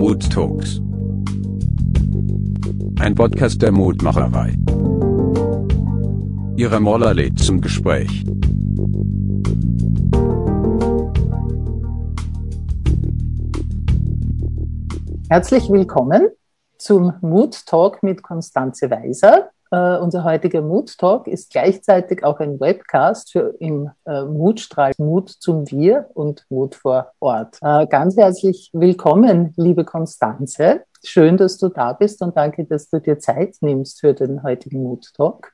Mood Talks. Ein Podcast der Mutmacherei. Ira Moller lädt zum Gespräch. Herzlich willkommen zum Mood Talk mit Constanze Weiser. Unser heutiger Mood Talk ist gleichzeitig auch ein Webcast für im Mutstrahl Mut zum Wir und Mut vor Ort. Ganz herzlich willkommen, liebe Constanze. Schön, dass du da bist und danke, dass du dir Zeit nimmst für den heutigen Mood Talk.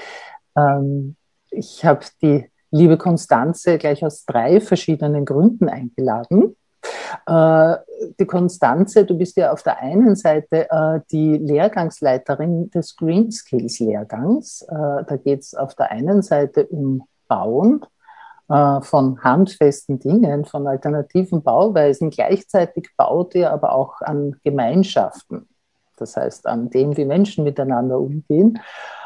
Ich habe die liebe Constanze gleich aus 3 verschiedenen Gründen eingeladen. Die Constanze, du bist ja auf der einen Seite die Lehrgangsleiterin des Green Skills Lehrgangs. Da geht es auf der einen Seite um Bauen von handfesten Dingen, von alternativen Bauweisen. Gleichzeitig baut ihr aber auch an Gemeinschaften, das heißt an dem, wie Menschen miteinander umgehen.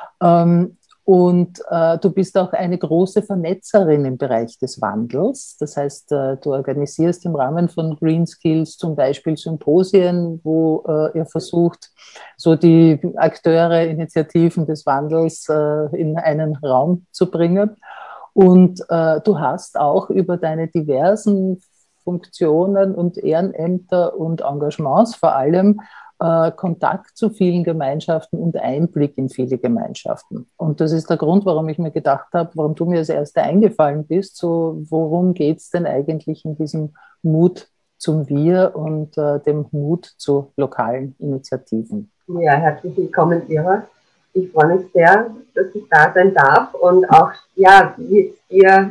Und du bist auch eine große Vernetzerin im Bereich des Wandels. Das heißt, du organisierst im Rahmen von Green Skills zum Beispiel Symposien, wo ihr versucht, so die Akteure, Initiativen des Wandels in einen Raum zu bringen. Und du hast auch über deine diversen Funktionen und Ehrenämter und Engagements vor allem Kontakt zu vielen Gemeinschaften und Einblick in viele Gemeinschaften. Und das ist der Grund, warum ich mir gedacht habe, warum du mir als Erste eingefallen bist, so worum geht es denn eigentlich in diesem Mut zum Wir und dem Mut zu lokalen Initiativen? Ja, herzlich willkommen, Ira. Ich freue mich sehr, dass ich da sein darf und auch, ja, mit dir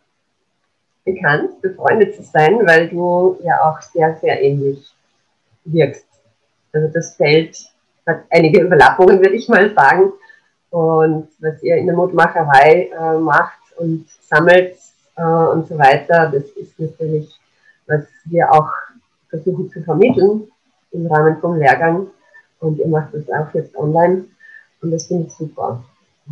bekannt, befreundet zu sein, weil du ja auch sehr, sehr ähnlich wirkst. Also das Feld hat einige Überlappungen, würde ich mal sagen. Und was ihr in der Mutmacherei macht und sammelt und so weiter, das ist natürlich, was wir auch versuchen zu vermitteln im Rahmen vom Lehrgang. Und ihr macht das auch jetzt online. Und das finde ich super.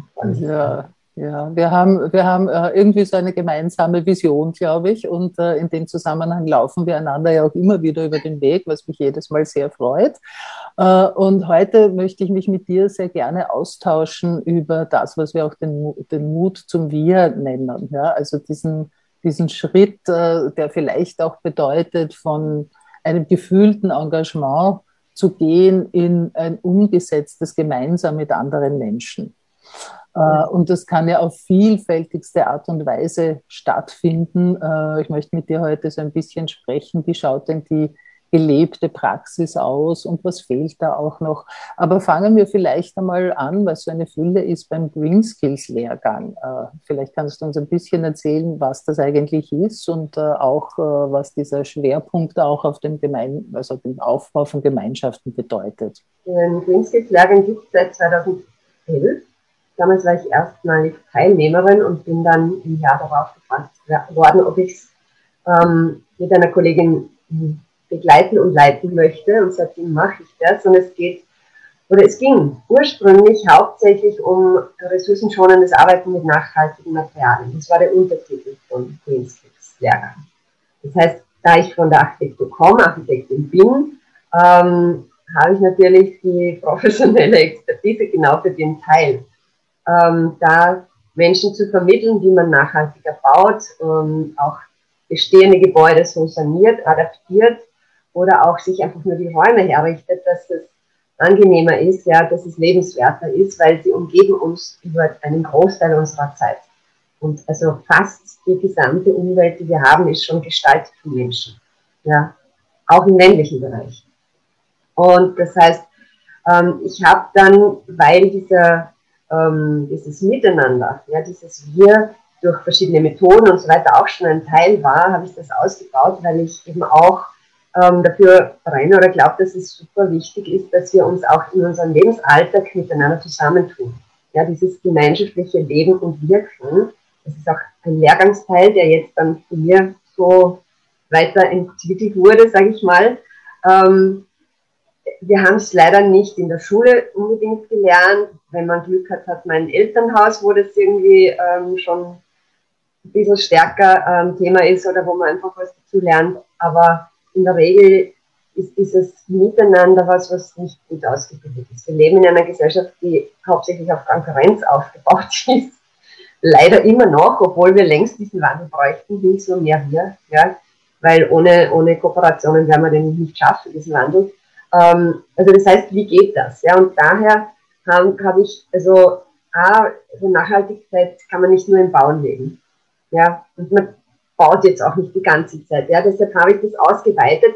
Ja, wir haben irgendwie so eine gemeinsame Vision, glaube ich. Und in dem Zusammenhang laufen wir einander ja auch immer wieder über den Weg, was mich jedes Mal sehr freut. Und heute möchte ich mich mit dir sehr gerne austauschen über das, was wir auch den Mut zum Wir nennen. Ja? Also diesen Schritt, der vielleicht auch bedeutet, von einem gefühlten Engagement zu gehen in ein umgesetztes Gemeinsam mit anderen Menschen. Und das kann ja auf vielfältigste Art und Weise stattfinden. Ich möchte mit dir heute so ein bisschen sprechen, wie schaut denn die gelebte Praxis aus und was fehlt da auch noch. Aber fangen wir vielleicht einmal an, was so eine Fülle ist beim Green Skills Lehrgang. Vielleicht kannst du uns ein bisschen erzählen, was das eigentlich ist und auch, was dieser Schwerpunkt auch auf dem den Aufbau von Gemeinschaften bedeutet. Den Green Skills Lehrgang gibt es seit 2011. Damals war ich erstmalig Teilnehmerin und bin dann im Jahr darauf gefragt worden, ob ich es mit einer Kollegin begleiten und leiten möchte. Und seitdem mache ich das. Und es ging ursprünglich hauptsächlich um ressourcenschonendes Arbeiten mit nachhaltigen Materialien. Das war der Untertitel von Green Skills Lehrgang. Das heißt, da ich von der Architektur komme, Architektin bin, habe ich natürlich die professionelle Expertise genau für den Teil. Da Menschen zu vermitteln, wie man nachhaltiger baut, auch bestehende Gebäude so saniert, adaptiert oder auch sich einfach nur die Räume herrichtet, dass es angenehmer ist, ja, dass es lebenswerter ist, weil sie umgeben uns über einen Großteil unserer Zeit. Und also fast die gesamte Umwelt, die wir haben, ist schon gestaltet von Menschen, ja, auch im ländlichen Bereich. Und das heißt, ich habe dann, weil dieses Miteinander, ja, dieses Wir durch verschiedene Methoden und so weiter auch schon ein Teil war, habe ich das ausgebaut, weil ich eben auch dafür brenne oder glaube, dass es super wichtig ist, dass wir uns auch in unserem Lebensalltag miteinander zusammentun. Ja, dieses gemeinschaftliche Leben und Wirken, das ist auch ein Lehrgangsteil, der jetzt dann von mir so weiterentwickelt wurde, sage ich mal. Wir haben es leider nicht in der Schule unbedingt gelernt. Wenn man Glück hat, hat man ein Elternhaus, wo das irgendwie schon ein bisschen stärker Thema ist oder wo man einfach was dazu lernt. Aber in der Regel ist dieses Miteinander was nicht gut ausgebildet ist. Wir leben in einer Gesellschaft, die hauptsächlich auf Konkurrenz aufgebaut ist. Leider immer noch, obwohl wir längst diesen Wandel bräuchten, hin zu mehr wir, ja, weil ohne Kooperationen werden wir den nicht schaffen, diesen Wandel. Also das heißt, wie geht das? Ja, und daher habe ich, also Nachhaltigkeit kann man nicht nur im Bauen leben. Ja, und man baut jetzt auch nicht die ganze Zeit. Ja, deshalb habe ich das ausgeweitet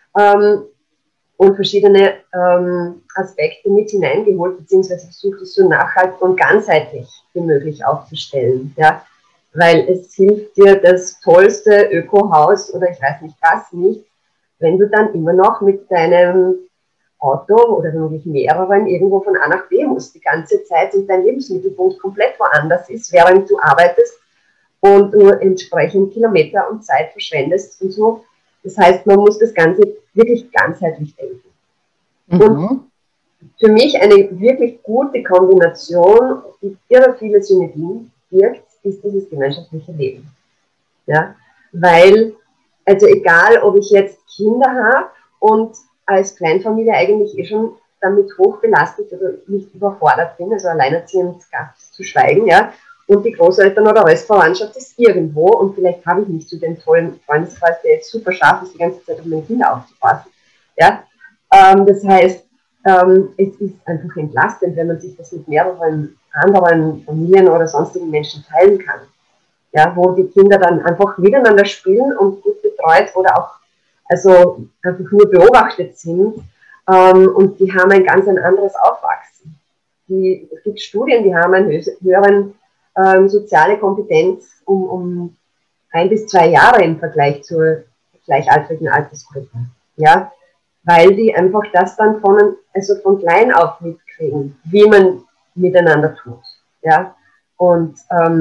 und verschiedene Aspekte mit hineingeholt, beziehungsweise versucht, es so nachhaltig und ganzheitlich wie möglich aufzustellen. Ja, weil es hilft dir das tollste Ökohaus oder ich weiß nicht was nicht, wenn du dann immer noch mit deinem Auto oder womöglich mehreren irgendwo von A nach B musst die ganze Zeit und dein Lebensmittelpunkt komplett woanders ist, während du arbeitest und du entsprechend Kilometer und Zeit verschwendest und so. Das heißt, man muss das Ganze wirklich ganzheitlich denken. Und für mich eine wirklich gute Kombination, die irre viele Synergien birgt, ist dieses gemeinschaftliche Leben. Ja? Weil, also egal, ob ich jetzt Kinder habe und als Kleinfamilie eigentlich schon damit hochbelastet oder nicht überfordert bin, also alleinerziehend ganz zu schweigen, ja, und die Großeltern oder Restverwandtschaft ist irgendwo und vielleicht habe ich nicht so den tollen Freundeskreis, der jetzt super scharf ist, die ganze Zeit auf meine Kinder aufzupassen, ja. Das heißt, es ist einfach entlastend, wenn man sich das mit mehreren anderen Familien oder sonstigen Menschen teilen kann, ja, wo die Kinder dann einfach miteinander spielen und gut betreut oder auch also einfach nur beobachtet sind und die haben ein ganz anderes Aufwachsen. Es gibt Studien, die haben einen höheren soziale Kompetenz um 1 bis 2 Jahre im Vergleich zur gleichaltrigen Altersgruppe. Ja? Weil die einfach das dann von klein auf mitkriegen, wie man miteinander tut. Ja? Und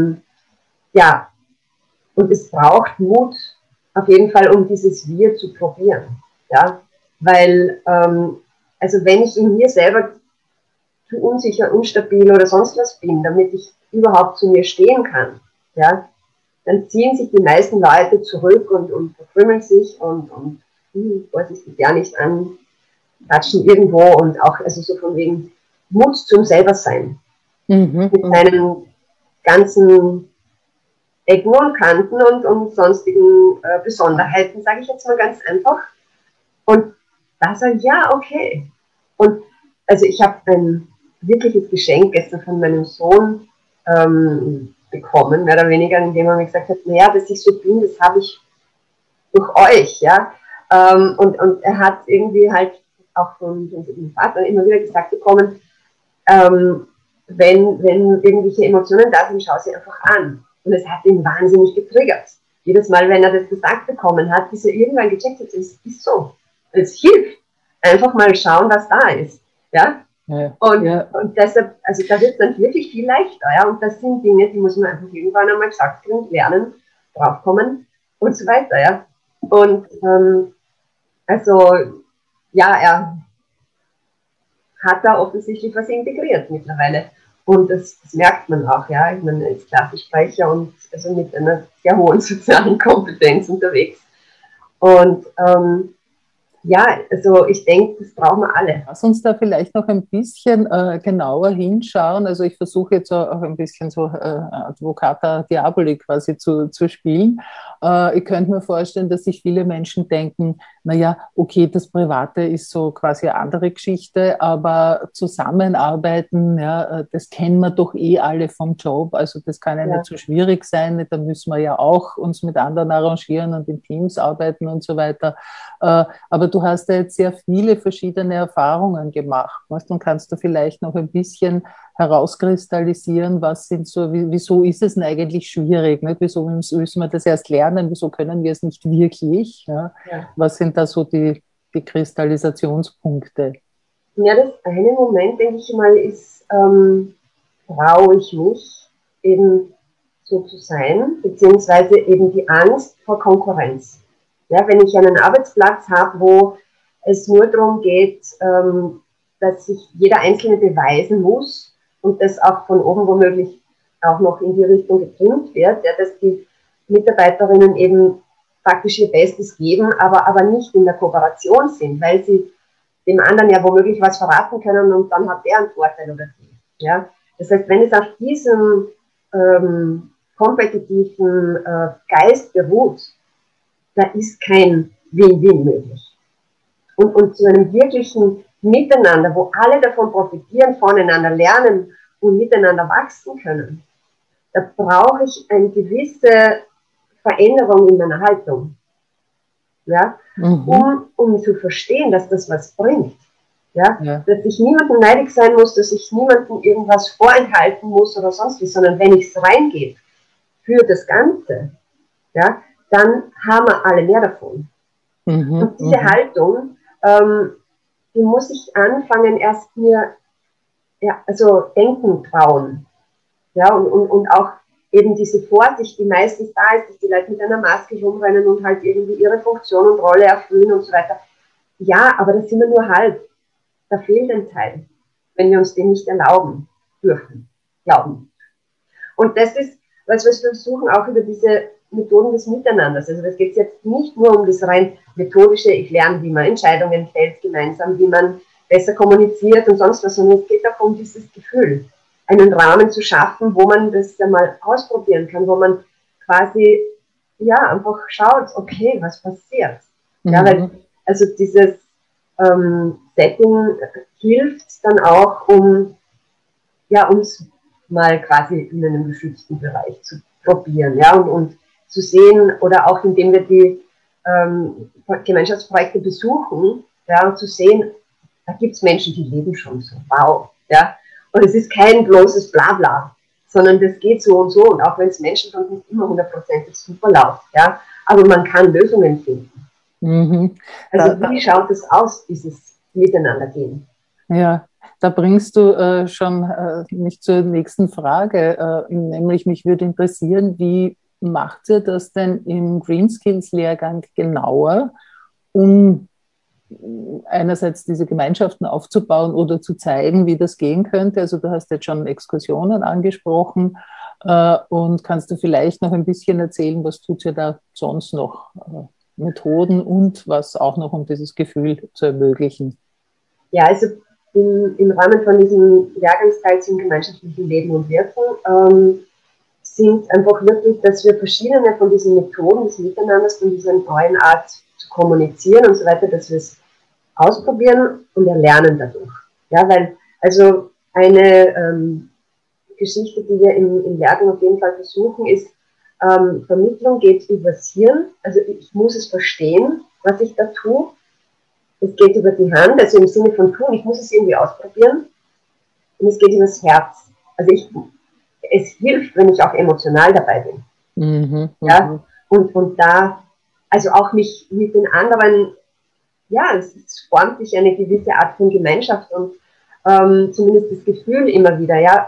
ja, und es braucht Mut, auf jeden Fall, um dieses Wir zu probieren. Ja? Weil, also wenn ich in mir selber zu unsicher, unstabil oder sonst was bin, damit ich überhaupt zu mir stehen kann, ja, dann ziehen sich die meisten Leute zurück und verkrümmeln sich und vorsichtig ja nicht an, quatschen irgendwo und auch, also so von wegen Mut zum Selbersein. Mit seinen ganzen Ecken und Kanten und sonstigen Besonderheiten, sage ich jetzt mal ganz einfach. Und da sage ich, ja, okay. Und also ich habe ein wirkliches Geschenk gestern von meinem Sohn bekommen, mehr oder weniger, indem er mir gesagt hat, naja, dass ich so bin, das habe ich durch euch, ja. Und er hat irgendwie halt auch von seinem Vater immer wieder gesagt bekommen, wenn irgendwelche Emotionen da sind, schau sie einfach an. Und es hat ihn wahnsinnig getriggert. Jedes Mal, wenn er das gesagt bekommen hat, bis er irgendwann gecheckt hat, es ist so. Es hilft. Einfach mal schauen, was da ist. Ja? Ja. Und deshalb, also da wird es dann wirklich viel leichter. Ja? Und das sind Dinge, die muss man einfach irgendwann einmal gesagt kriegen, lernen, draufkommen und so weiter. Ja? Und also, ja, er hat da offensichtlich was integriert mittlerweile. Und das merkt man auch, ja. Ich meine, als Klassensprecher und also mit einer sehr hohen sozialen Kompetenz unterwegs. Und ja, also ich denke, das brauchen wir alle. Lass uns da vielleicht noch ein bisschen genauer hinschauen. Also ich versuche jetzt auch ein bisschen so Advocata Diaboli quasi zu spielen. Ich könnte mir vorstellen, dass sich viele Menschen denken, naja, okay, das Private ist so quasi eine andere Geschichte, aber zusammenarbeiten, ja, das kennen wir doch eh alle vom Job, also das kann ja nicht so schwierig sein, da müssen wir ja auch uns mit anderen arrangieren und in Teams arbeiten und so weiter. Aber du hast ja jetzt sehr viele verschiedene Erfahrungen gemacht, weißt? Und kannst du vielleicht noch ein bisschen herauskristallisieren, was sind so, wieso ist es denn eigentlich schwierig? Nicht? Wieso müssen wir das erst lernen? Wieso können wir es nicht wirklich? Ja? Ja. Was sind da so die Kristallisationspunkte? Ja, das eine Moment, denke ich mal, ist, traue ich mich eben so zu sein, beziehungsweise eben die Angst vor Konkurrenz. Ja, wenn ich einen Arbeitsplatz habe, wo es nur darum geht, dass sich jeder Einzelne beweisen muss und das auch von oben womöglich auch noch in die Richtung getrimmt wird, ja, dass die Mitarbeiterinnen eben praktisch ihr Bestes geben, aber nicht in der Kooperation sind, weil sie dem anderen ja womöglich was verraten können und dann hat der einen Vorteil oder die. Ja? Das heißt, wenn es auf diesem kompetitiven Geist beruht, da ist kein Win-Win möglich. Und zu einem wirklichen Miteinander, wo alle davon profitieren, voneinander lernen und miteinander wachsen können, da brauche ich eine gewisse Veränderung in meiner Haltung. Ja? Um zu verstehen, dass das was bringt. Ja? Dass ich niemandem neidig sein muss, dass ich niemandem irgendwas vorenthalten muss oder sonst wie, sondern wenn ich es reingehe für das Ganze, ja, dann haben wir alle mehr davon. Und diese Haltung, die muss ich anfangen, erst mir also denken trauen. Ja, und auch eben diese Vorsicht, die meistens da ist, dass die Leute mit einer Maske rumrennen und halt irgendwie ihre Funktion und Rolle erfüllen und so weiter. Ja, aber das sind wir nur halb. Da fehlt ein Teil, wenn wir uns den nicht erlauben dürfen, glauben. Und das ist, was wir versuchen, auch über diese Methoden des Miteinanders. Also es geht jetzt nicht nur um das rein methodische, ich lerne, wie man Entscheidungen fällt gemeinsam, wie man besser kommuniziert und sonst was, sondern es geht auch um dieses Gefühl, einen Rahmen zu schaffen, wo man das einmal ausprobieren kann, wo man quasi, ja, einfach schaut, okay, was passiert. Ja, weil, also dieses Setting hilft dann auch, um, ja, uns mal quasi in einem geschützten Bereich zu probieren, ja, und zu sehen, oder auch indem wir die Gemeinschaftsprojekte besuchen, ja, und zu sehen, da gibt es Menschen, die leben schon so, wow, ja, und es ist kein bloßes Blabla, sondern das geht so, und auch wenn es Menschen sind, nicht immer 100% super läuft, ja, aber man kann Lösungen finden. Also wie schaut es aus, dieses Miteinandergehen? Ja, da bringst du schon mich zur nächsten Frage, nämlich mich würde interessieren, wie macht ihr das denn im Green Skills Lehrgang genauer, um einerseits diese Gemeinschaften aufzubauen oder zu zeigen, wie das gehen könnte? Also du hast jetzt schon Exkursionen angesprochen und kannst du vielleicht noch ein bisschen erzählen, was tut ihr da sonst noch? Methoden und was auch noch, um dieses Gefühl zu ermöglichen? Ja, also im Rahmen von diesem Lehrgangsteil zum gemeinschaftlichen Leben und Wirken sind einfach wirklich, dass wir verschiedene von diesen Methoden des Miteinanders, von dieser neuen Art zu kommunizieren und so weiter, dass wir es ausprobieren und erlernen dadurch. Ja, weil, also eine Geschichte, die wir im Lehrgang auf jeden Fall versuchen, ist, Vermittlung geht übers Hirn, also ich muss es verstehen, was ich da tue. Es geht über die Hand, also im Sinne von tun, ich muss es irgendwie ausprobieren. Und es geht übers Herz. Also es hilft, wenn ich auch emotional dabei bin. Ja? Und da, also auch mich mit den anderen, ja, es formt sich eine gewisse Art von Gemeinschaft und zumindest das Gefühl immer wieder, ja,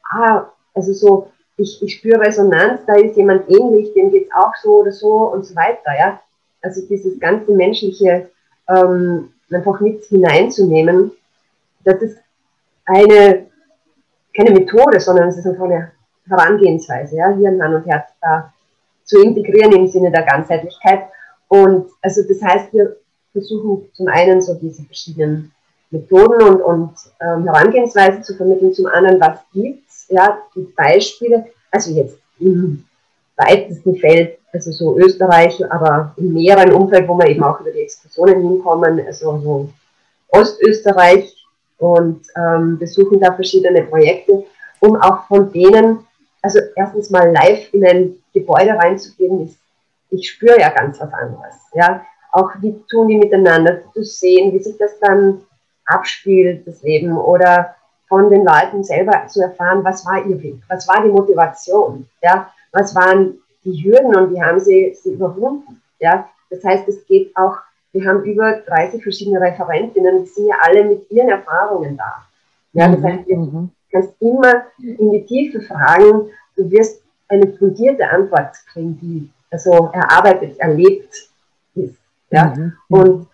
also so, ich spüre Resonanz, da ist jemand ähnlich, dem geht es auch so oder so und so weiter, ja. Also dieses ganze menschliche einfach mit hineinzunehmen, das ist keine Methode, sondern es ist einfach eine Herangehensweise, ja, Hirn, Hand und Herz da zu integrieren im Sinne der Ganzheitlichkeit. Und also das heißt, wir versuchen zum einen so diese verschiedenen Methoden und Herangehensweisen zu vermitteln, zum anderen, was gibt's, ja, die Beispiele, also jetzt im weitesten Feld, also so Österreich, aber im näheren Umfeld, wo wir eben auch über die Exkursionen hinkommen, also so Ostösterreich, und besuchen da verschiedene Projekte, um auch von denen, also erstens mal live in ein Gebäude reinzugehen, ich spüre ja ganz was anderes, ja, auch wie tun die miteinander, zu sehen, wie sich das dann abspielt, das Leben, oder von den Leuten selber zu erfahren, was war ihr Weg, was war die Motivation, ja, was waren die Hürden und wie haben sie überwunden, ja, das heißt, es geht auch, wir haben über 30 verschiedene Referentinnen, die sind ja alle mit ihren Erfahrungen da, ja, das heißt, du kannst immer in die Tiefe fragen, du wirst eine fundierte Antwort kriegen, die also erarbeitet, erlebt ist, ja, und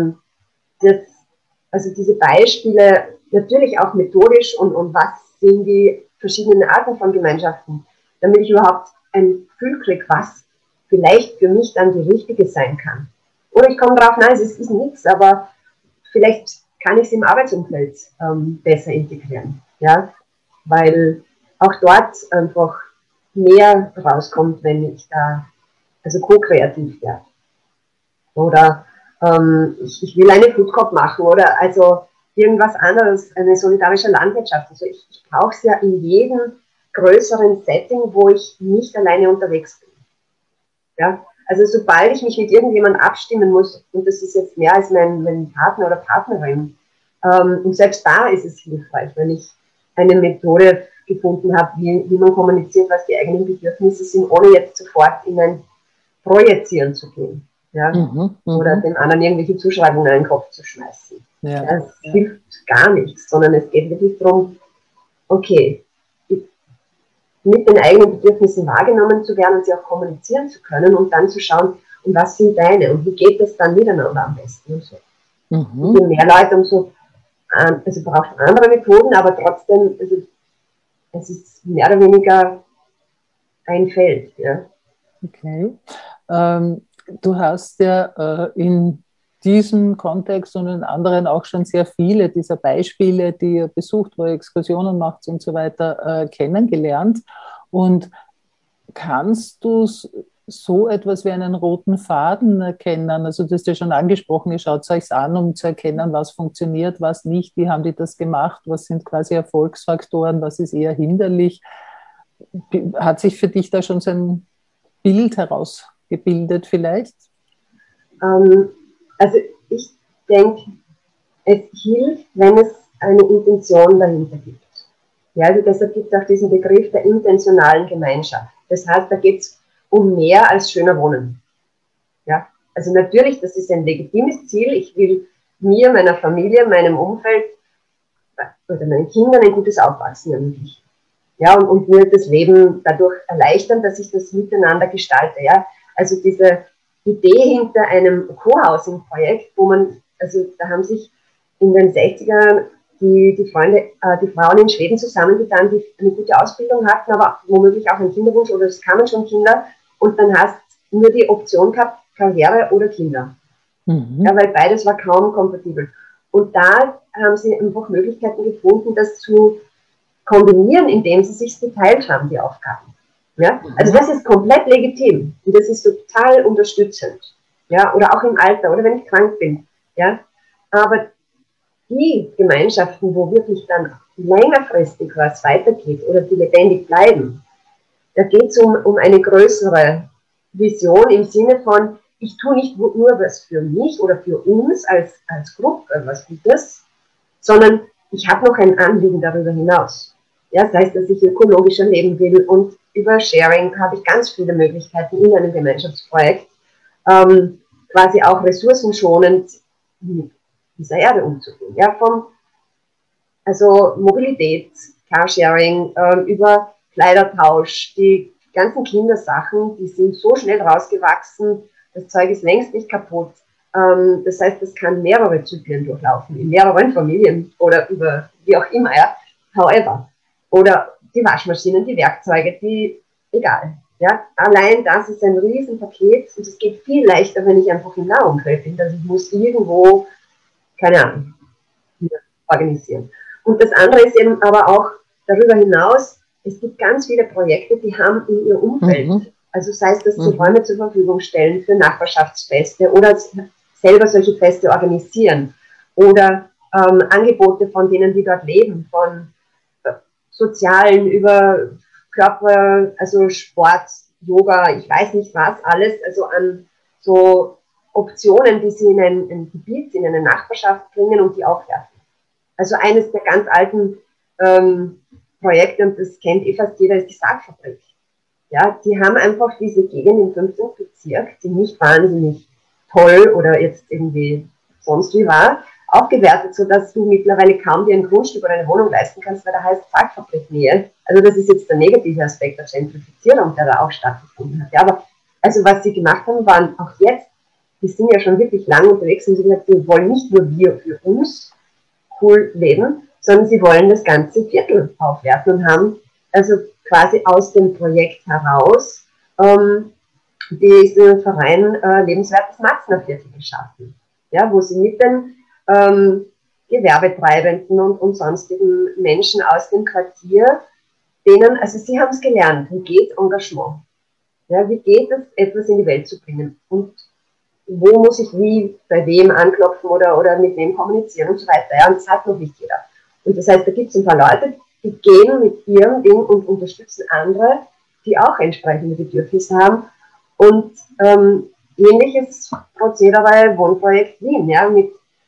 also diese Beispiele, natürlich auch methodisch und was sind die verschiedenen Arten von Gemeinschaften, damit ich überhaupt ein Gefühl kriege, was vielleicht für mich dann die richtige sein kann. Oder ich komme drauf, nein, es ist nichts, aber vielleicht kann ich es im Arbeitsumfeld besser integrieren. Ja? Weil auch dort einfach mehr rauskommt, wenn ich da also ko-kreativ werde. Oder ich will eine Food Coop machen oder also irgendwas anderes, eine solidarische Landwirtschaft. Also ich brauche es ja in jedem größeren Setting, wo ich nicht alleine unterwegs bin. Ja? Also sobald ich mich mit irgendjemandem abstimmen muss, und das ist jetzt mehr als mein Partner oder Partnerin, und selbst da ist es hilfreich, wenn ich eine Methode gefunden habe, wie man kommuniziert, was die eigenen Bedürfnisse sind, ohne jetzt sofort in ein Projizieren zu gehen. Ja? Oder dem anderen irgendwelche Zuschreibungen in den Kopf zu schmeißen. Ja. Das hilft gar nichts, sondern es geht wirklich darum, okay, mit den eigenen Bedürfnissen wahrgenommen zu werden und sie auch kommunizieren zu können und dann zu schauen, und was sind deine und wie geht das dann miteinander am besten und so. Und je mehr Leute, umso, also braucht andere Methoden, aber trotzdem, also, es ist mehr oder weniger ein Feld. Ja. Okay. Du hast ja in diesem Kontext und in anderen auch schon sehr viele dieser Beispiele, die ihr besucht, wo ihr Exkursionen macht und so weiter, kennengelernt. Und kannst du so etwas wie einen roten Faden erkennen? Also du hast ja schon angesprochen, ihr schaut es euch an, um zu erkennen, was funktioniert, was nicht, wie haben die das gemacht, was sind quasi Erfolgsfaktoren, was ist eher hinderlich. Hat sich für dich da schon so ein Bild herausgebildet vielleicht? Also ich denke, es hilft, wenn es eine Intention dahinter gibt. Ja, also deshalb gibt es auch diesen Begriff der intentionalen Gemeinschaft. Das heißt, da geht es um mehr als schöner Wohnen. Ja, also natürlich, das ist ein legitimes Ziel. Ich will mir, meiner Familie, meinem Umfeld oder meinen Kindern ein gutes Aufwachsen ermöglichen. Ja, und mir das Leben dadurch erleichtern, dass ich das miteinander gestalte. Ja, also diese Idee hinter einem Co-Housing-Projekt, wo man, also da haben sich in den 60ern die Frauen in Schweden zusammengetan, die eine gute Ausbildung hatten, aber womöglich auch einen Kinderwunsch oder es kamen schon Kinder und dann hast du nur die Option gehabt, Karriere oder Kinder. Ja, weil beides war kaum kompatibel. Und da haben sie einfach Möglichkeiten gefunden, das zu kombinieren, indem sie sich geteilt haben, die Aufgaben. Ja? Also das ist komplett legitim und das ist total unterstützend. Ja? Oder auch im Alter oder wenn ich krank bin. Ja? Aber die Gemeinschaften, wo wirklich dann längerfristig was weitergeht oder die lebendig bleiben, da geht es um eine größere Vision im Sinne von, ich tue nicht nur was für mich oder für uns als Gruppe was Gutes, sondern ich habe noch ein Anliegen darüber hinaus. Ja, das heißt, dass ich ökologischer leben will und über Sharing habe ich ganz viele Möglichkeiten in einem Gemeinschaftsprojekt, quasi auch ressourcenschonend mit dieser Erde umzugehen. Ja, also Mobilität, Carsharing, über Kleidertausch, die ganzen Kindersachen, die sind so schnell rausgewachsen, das Zeug ist längst nicht kaputt. Das heißt, es kann mehrere Zyklen durchlaufen, in mehreren Familien oder über wie auch immer. Ja. However, oder die Waschmaschinen, die Werkzeuge, egal. Ja. Allein das ist ein Riesenpaket und es geht viel leichter, wenn ich einfach im Nahumfeld bin. Also ich muss irgendwo, keine Ahnung, organisieren. Und das andere ist eben aber auch darüber hinaus, es gibt ganz viele Projekte, die haben in ihr Umfeld, also sei es, dass sie Räume zur Verfügung stellen für Nachbarschaftsfeste oder selber solche Feste organisieren oder Angebote von denen, die dort leben, von sozialen über Körper, also Sport, Yoga, ich weiß nicht was, alles, also an so Optionen, die sie in ein Gebiet, in eine Nachbarschaft bringen und die aufwerfen. Also eines der ganz alten Projekte, und das kennt fast jeder, ist die Sargfabrik. Ja, die haben einfach diese Gegend im 15. Bezirk, die nicht wahnsinnig toll oder jetzt irgendwie sonst wie war, aufgewertet, sodass du mittlerweile kaum dir ein Grundstück oder eine Wohnung leisten kannst, weil da heißt Sargfabriknähe. Also das ist jetzt der negative Aspekt der Gentrifizierung, der da auch stattgefunden hat. Ja, aber also was sie gemacht haben, waren auch jetzt, die sind ja schon wirklich lange unterwegs und sie gesagt, wir wollen nicht nur wir für uns cool leben, sondern sie wollen das ganze Viertel aufwerten und haben also quasi aus dem Projekt heraus die ist in einem Verein lebenswertes Massenviertel geschaffen, ja, wo sie mit den Gewerbetreibenden und sonstigen Menschen aus dem Quartier, denen, also sie haben es gelernt, wie geht Engagement, ja, wie geht es, etwas in die Welt zu bringen und wo muss ich wie bei wem anklopfen oder mit wem kommunizieren und so weiter, ja, und das hat noch nicht jeder. Und das heißt, da gibt es ein paar Leute, die gehen mit ihrem Ding und unterstützen andere, die auch entsprechende Bedürfnisse haben. Und ähnliches Prozedere bei Wohnprojekt Wien, ja, mit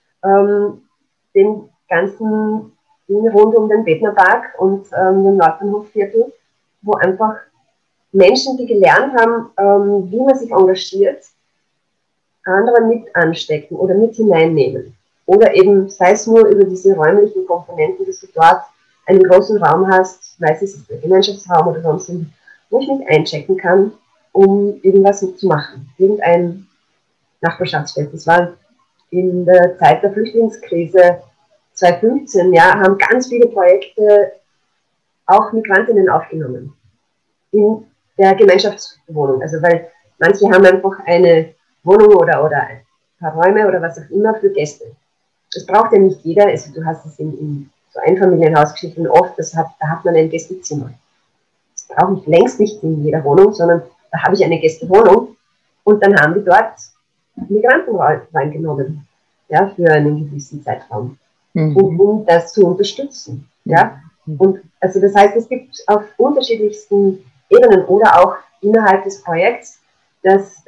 den ganzen Dingen rund um den Bednerpark und den Nordbahnhofviertel, wo einfach Menschen, die gelernt haben, wie man sich engagiert, andere mit anstecken oder mit hineinnehmen. Oder eben, sei es nur über diese räumlichen Komponenten, dass du dort einen großen Raum hast, weiß es ist der Gemeinschaftsraum oder sonst, wo ich mich einchecken kann, um irgendwas mitzumachen. Irgendein Nachbarschaftsfest. Das war in der Zeit der Flüchtlingskrise 2015, ja, haben ganz viele Projekte auch Migrantinnen aufgenommen. In der Gemeinschaftswohnung. Also, weil manche haben einfach eine Wohnung oder ein paar Räume oder was auch immer für Gäste. Das braucht ja nicht jeder. Also, du hast es in so Einfamilienhausgeschichten oft, da hat man ein Gästezimmer. Das brauche ich längst nicht in jeder Wohnung, sondern da habe ich eine Gästewohnung und dann haben die dort Migranten reingenommen, ja, für einen gewissen Zeitraum, um das zu unterstützen. Ja. Und also das heißt, es gibt auf unterschiedlichsten Ebenen oder auch innerhalb des Projekts, dass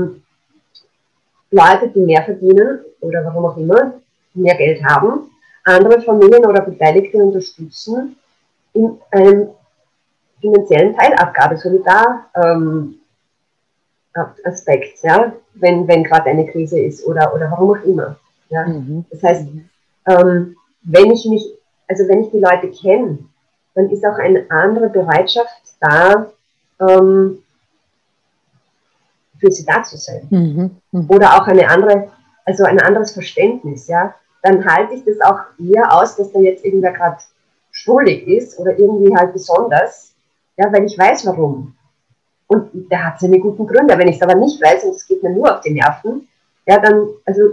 Leute, die mehr verdienen oder warum auch immer, mehr Geld haben, andere Familien oder Beteiligte unterstützen in einem finanziellen Teilabgabe, Solidaraspekt, ja, wenn gerade eine Krise ist oder warum auch immer. Ja. Das heißt, wenn ich die Leute kenne, dann ist auch eine andere Bereitschaft da, für sie da zu sein. Oder auch ein anderes Verständnis, ja. Dann halte ich das auch eher aus, dass da jetzt irgendwer gerade schuldig ist oder irgendwie halt besonders, ja, weil ich weiß warum. Und der hat seine guten Gründe. Wenn ich es aber nicht weiß und es geht mir nur auf die Nerven, ja, dann, also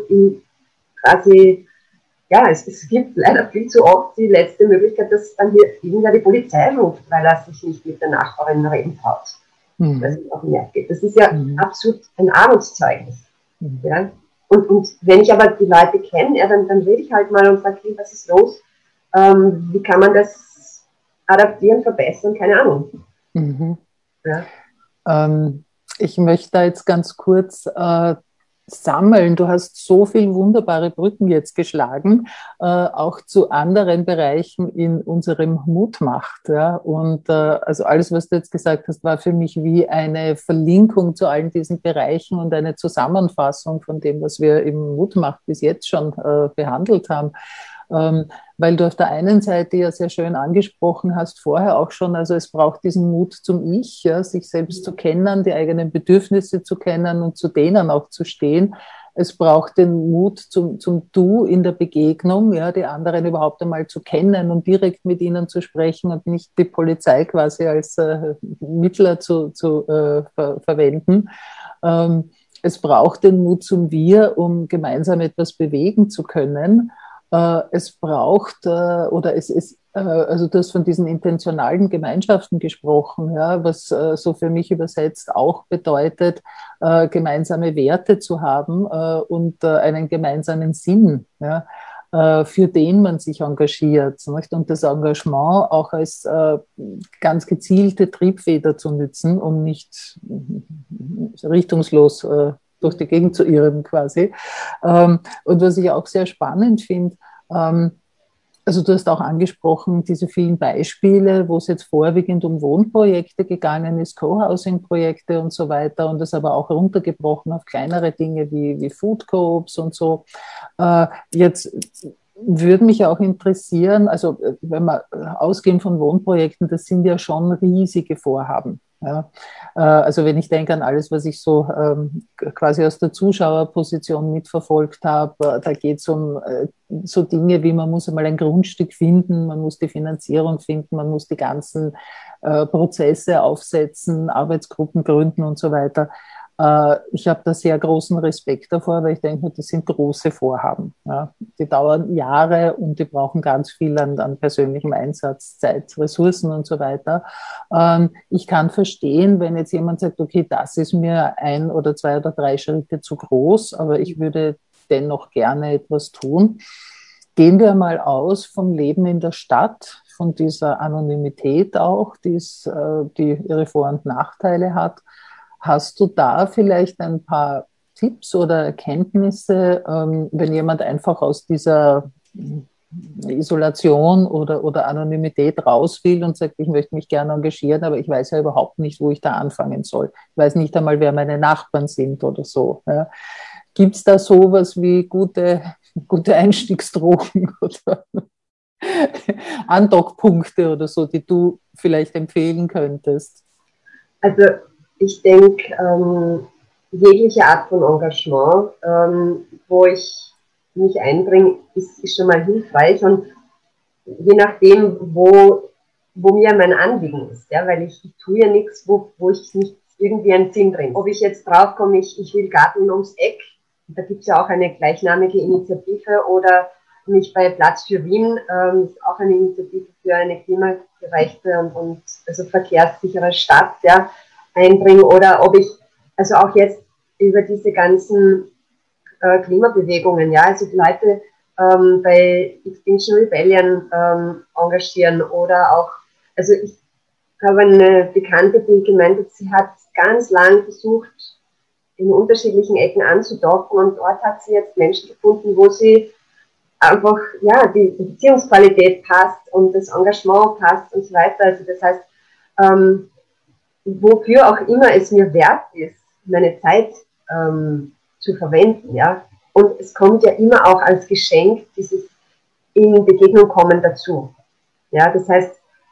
es gibt leider viel zu oft die letzte Möglichkeit, dass dann hier irgendwer die Polizei ruft, weil er sich nicht mit der Nachbarin reden traut. Dass es auf den Nerv geht. Das ist ja absolut ein Armutszeugnis. Ja? Und wenn ich aber die Leute kenne, ja, dann rede ich halt mal und sage, hey, was ist los? Wie kann man das adaptieren, verbessern? Keine Ahnung. Ja. Ich möchte da jetzt ganz kurz sammeln. Du hast so viele wunderbare Brücken jetzt geschlagen, auch zu anderen Bereichen in unserem Mutmacht. Ja? Und also alles, was du jetzt gesagt hast, war für mich wie eine Verlinkung zu allen diesen Bereichen und eine Zusammenfassung von dem, was wir im Mutmacht bis jetzt schon behandelt haben. Weil du auf der einen Seite ja sehr schön angesprochen hast, vorher auch schon, also es braucht diesen Mut zum Ich, ja, sich selbst zu kennen, die eigenen Bedürfnisse zu kennen und zu denen auch zu stehen. Es braucht den Mut zum Du in der Begegnung, ja, die anderen überhaupt einmal zu kennen und direkt mit ihnen zu sprechen und nicht die Polizei quasi als Mittler zu verwenden. Es braucht den Mut zum Wir, um gemeinsam etwas bewegen zu können. Es braucht, oder es ist, also du hast von diesen intentionalen Gemeinschaften gesprochen, ja, was so für mich übersetzt auch bedeutet, gemeinsame Werte zu haben und einen gemeinsamen Sinn, ja, für den man sich engagiert, nicht? Und das Engagement auch als ganz gezielte Triebfeder zu nützen, um nicht richtungslos durch die Gegend zu irren quasi. Und was ich auch sehr spannend finde, also du hast auch angesprochen, diese vielen Beispiele, wo es jetzt vorwiegend um Wohnprojekte gegangen ist, Co-Housing-Projekte und so weiter und das aber auch runtergebrochen auf kleinere Dinge wie Food Co-ops und so. Jetzt würde mich auch interessieren, also wenn wir ausgehen von Wohnprojekten, das sind ja schon riesige Vorhaben. Ja, also wenn ich denke an alles, was ich so quasi aus der Zuschauerposition mitverfolgt habe, da geht es um so Dinge wie, man muss einmal ein Grundstück finden, man muss die Finanzierung finden, man muss die ganzen Prozesse aufsetzen, Arbeitsgruppen gründen und so weiter. Ich habe da sehr großen Respekt davor, weil ich denke, das sind große Vorhaben. Ja. Die dauern Jahre und die brauchen ganz viel an persönlichem Einsatz, Zeit, Ressourcen und so weiter. Ich kann verstehen, wenn jetzt jemand sagt, okay, das ist mir 1 oder 2 oder 3 Schritte zu groß, aber ich würde dennoch gerne etwas tun. Gehen wir mal aus vom Leben in der Stadt, von dieser Anonymität auch, die ihre Vor- und Nachteile hat. Hast du da vielleicht ein paar Tipps oder Erkenntnisse, wenn jemand einfach aus dieser Isolation oder Anonymität raus will und sagt, ich möchte mich gerne engagieren, aber ich weiß ja überhaupt nicht, wo ich da anfangen soll. Ich weiß nicht einmal, wer meine Nachbarn sind oder so. Ja. Gibt es da sowas wie gute Einstiegsdrogen oder Andockpunkte oder so, die du vielleicht empfehlen könntest? Also ich denke, jegliche Art von Engagement, wo ich mich einbringe, ist schon mal hilfreich und je nachdem, wo mir mein Anliegen ist, ja, weil ich tue ja nichts, wo ich nicht irgendwie einen Sinn drin. Ob ich jetzt draufkomme, ich will Garten ums Eck, da gibt es ja auch eine gleichnamige Initiative, oder mich bei Platz für Wien, ist auch eine Initiative für eine klimagerechte und also verkehrssichere Stadt, ja, einbringen, oder ob ich also auch jetzt über diese ganzen Klimabewegungen, ja, also die Leute bei Extinction Rebellion engagieren, oder auch, also ich habe eine Bekannte, die gemeint hat, sie hat ganz lang versucht, in unterschiedlichen Ecken anzudocken, und dort hat sie jetzt Menschen gefunden, wo sie einfach, ja, die Beziehungsqualität passt und das Engagement passt und so weiter. Also das heißt, wofür auch immer es mir wert ist, meine Zeit zu verwenden, ja. Und es kommt ja immer auch als Geschenk dieses in Begegnung kommen dazu. Ja, das heißt,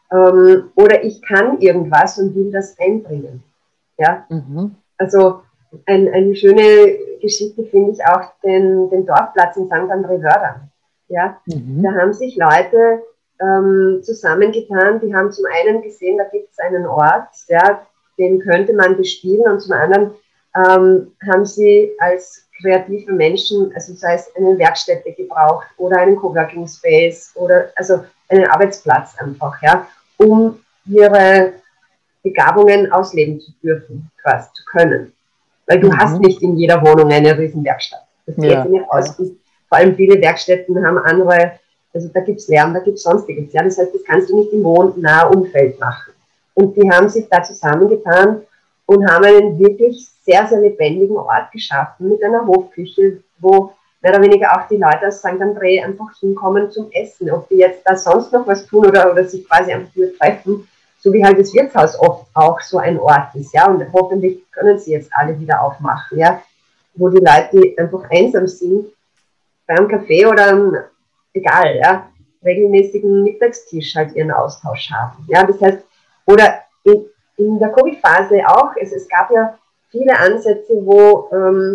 oder ich kann irgendwas und will das einbringen. Ja, also eine schöne Geschichte finde ich auch den Dorfplatz in St. André-Wördern. Ja, da haben sich Leute zusammengetan, die haben zum einen gesehen, da gibt es einen Ort, ja, den könnte man bespielen, und zum anderen haben sie als kreative Menschen, also sei es eine Werkstätte gebraucht oder einen Coworking Space oder also einen Arbeitsplatz einfach, ja, um ihre Begabungen ausleben zu dürfen, quasi zu können. Weil du hast nicht in jeder Wohnung eine Riesenwerkstatt. Das geht nicht aus. Vor allem viele Werkstätten haben andere, also da gibt es Lärm, da gibt es sonstiges. Ja? Das heißt, das kannst du nicht im wohnnahen Umfeld machen. Und die haben sich da zusammengetan und haben einen wirklich sehr, sehr lebendigen Ort geschaffen mit einer Hofküche, wo mehr oder weniger auch die Leute aus St. André einfach hinkommen zum Essen. Ob die jetzt da sonst noch was tun oder sich quasi einfach nur treffen, so wie halt das Wirtshaus oft auch so ein Ort ist. Ja? Und hoffentlich können sie jetzt alle wieder aufmachen, ja? Wo die Leute, die einfach einsam sind, beim Kaffee oder egal, ja, regelmäßigen Mittagstisch halt ihren Austausch haben. Ja? Das heißt, oder in der Covid-Phase auch, es gab ja viele Ansätze, wo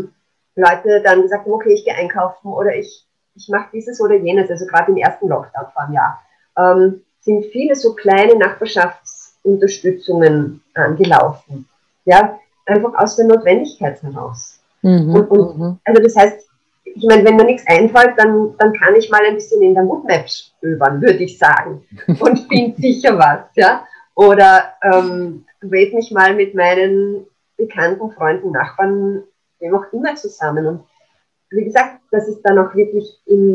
Leute dann gesagt haben, okay, ich gehe einkaufen oder ich mache dieses oder jenes, also gerade im ersten Lockdown vor einem Jahr, sind viele so kleine Nachbarschaftsunterstützungen angelaufen, ja, einfach aus der Notwendigkeit heraus. Also das heißt, ich meine, wenn mir nichts einfällt, dann kann ich mal ein bisschen in der Moodmap stöbern, würde ich sagen, und finde sicher was, ja. Oder rede mich mal mit meinen bekannten Freunden, Nachbarn, wem auch immer zusammen. Und wie gesagt, dass es dann auch wirklich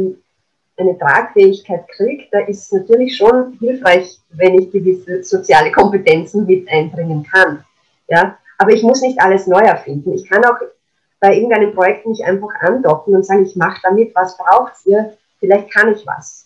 eine Tragfähigkeit kriegt, da ist natürlich schon hilfreich, wenn ich gewisse soziale Kompetenzen mit einbringen kann. Ja? Aber ich muss nicht alles neu erfinden. Ich kann auch bei irgendeinem Projekt mich einfach andocken und sagen, ich mache damit, was braucht ihr? Vielleicht kann ich was.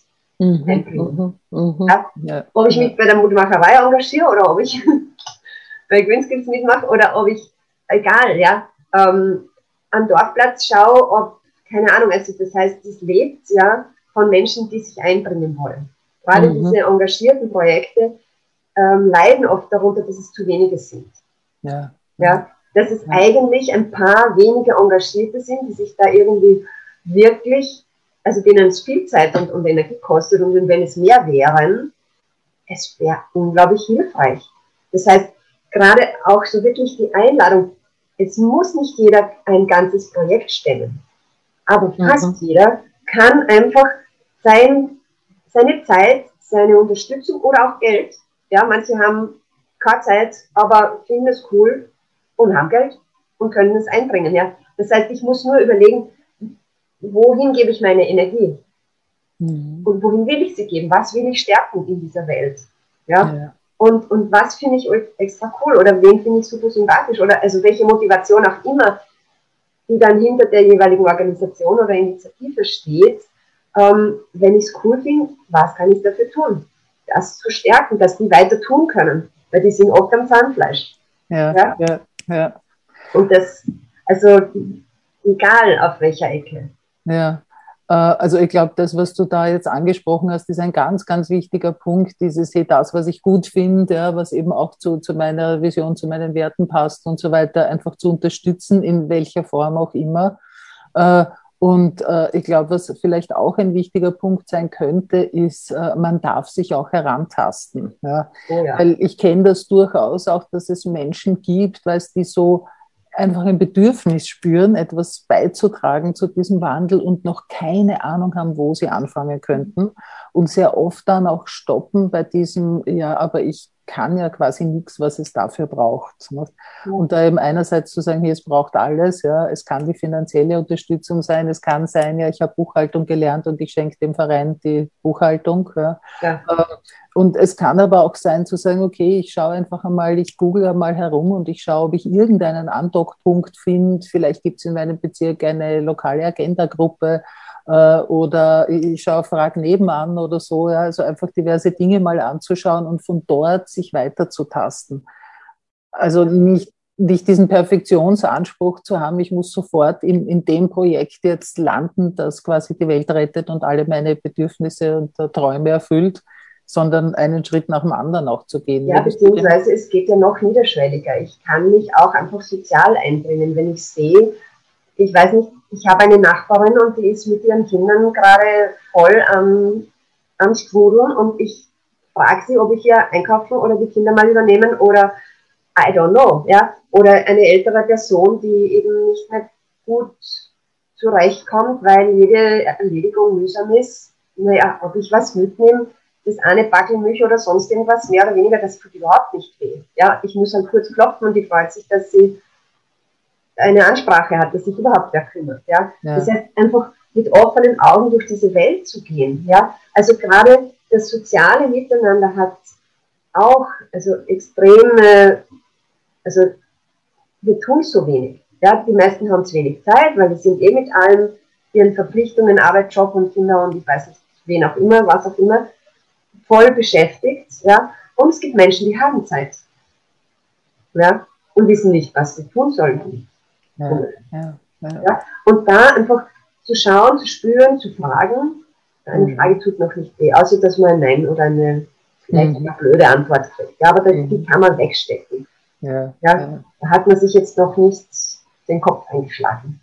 Ja? Ob ich mich bei der Mutmacherei engagiere oder ob ich bei Greenskills mitmache oder ob ich, egal, ja, am Dorfplatz schaue, ob, keine Ahnung, also das heißt, es lebt ja von Menschen, die sich einbringen wollen. Gerade diese engagierten Projekte leiden oft darunter, dass es zu wenige sind. Ja, dass es eigentlich ein paar wenige Engagierte sind, die sich da irgendwie wirklich, also denen es viel Zeit und Energie kostet, und wenn es mehr wären, es wäre unglaublich hilfreich. Das heißt, gerade auch so wirklich die Einladung, es muss nicht jeder ein ganzes Projekt stemmen, aber fast jeder kann einfach seine Zeit, seine Unterstützung oder auch Geld, ja, manche haben keine Zeit, aber finden es cool und haben Geld und können es einbringen, ja. Das heißt, ich muss nur überlegen, wohin gebe ich meine Energie? Und wohin will ich sie geben? Was will ich stärken in dieser Welt? Ja. Und was finde ich extra cool? Oder wen finde ich super sympathisch? Oder also welche Motivation auch immer, die dann hinter der jeweiligen Organisation oder Initiative steht. Wenn ich es cool finde, was kann ich dafür tun? Das zu stärken, dass die weiter tun können. Weil die sind oft am Zahnfleisch. Ja. Und das, also egal auf welcher Ecke. Ja. Also ich glaube, das, was du da jetzt angesprochen hast, ist ein ganz, ganz wichtiger Punkt, dieses, hey, das, was ich gut finde, ja, was eben auch zu meiner Vision, zu meinen Werten passt und so weiter, einfach zu unterstützen, in welcher Form auch immer. Und ich glaube, was vielleicht auch ein wichtiger Punkt sein könnte, ist, man darf sich auch herantasten. Ja? Oh ja. Weil ich kenne das durchaus auch, dass es Menschen gibt, weil es die so einfach ein Bedürfnis spüren, etwas beizutragen zu diesem Wandel und noch keine Ahnung haben, wo sie anfangen könnten und sehr oft dann auch stoppen bei diesem, ja, aber ich kann ja quasi nichts, was es dafür braucht. Und da eben einerseits zu sagen, hier, es braucht alles, ja, es kann die finanzielle Unterstützung sein, es kann sein, ja, ich habe Buchhaltung gelernt und ich schenke dem Verein die Buchhaltung, ja. Und es kann aber auch sein, zu sagen, okay, ich schaue einfach einmal, ich google einmal herum und ich schaue, ob ich irgendeinen Andockpunkt finde. Vielleicht gibt es in meinem Bezirk eine lokale Agenda-Gruppe oder ich schaue, frage nebenan oder so. Ja. Also einfach diverse Dinge mal anzuschauen und von dort sich weiterzutasten. Also nicht diesen Perfektionsanspruch zu haben, ich muss sofort in dem Projekt jetzt landen, das quasi die Welt rettet und alle meine Bedürfnisse und Träume erfüllt, sondern einen Schritt nach dem anderen auch zu gehen. Ja, beziehungsweise es geht ja noch niederschwelliger. Ich kann mich auch einfach sozial einbringen, wenn ich sehe, ich weiß nicht, ich habe eine Nachbarin und die ist mit ihren Kindern gerade voll am Strudeln und ich frage sie, ob ich ihr einkaufen oder die Kinder mal übernehmen oder I don't know, ja, oder eine ältere Person, die eben nicht mehr gut zurechtkommt, weil jede Erledigung mühsam ist. Naja, ob ich was mitnehme, das eine Backel Milch oder sonst irgendwas, mehr oder weniger, das tut überhaupt nicht weh. Ja, ich muss dann kurz klopfen und die freut sich, dass sie eine Ansprache hat, dass sich überhaupt wer kümmert. Ja? Das heißt, einfach mit offenen Augen durch diese Welt zu gehen. Ja? Also gerade das soziale Miteinander hat auch also extreme, also wir tun so wenig. Ja? Die meisten haben zu wenig Zeit, weil die sind mit allen ihren Verpflichtungen, Arbeit, Job und Kinder und ich weiß nicht, wen auch immer, was auch immer, voll beschäftigt, ja, und es gibt Menschen, die haben Zeit, ja, und wissen nicht, was sie tun sollen. Ja. Und da einfach zu schauen, zu spüren, zu fragen, eine Frage tut noch nicht weh, außer dass man ein Nein oder vielleicht eine blöde Antwort kriegt, ja, aber die kann man wegstecken. Da hat man sich jetzt noch nicht den Kopf eingeschlagen.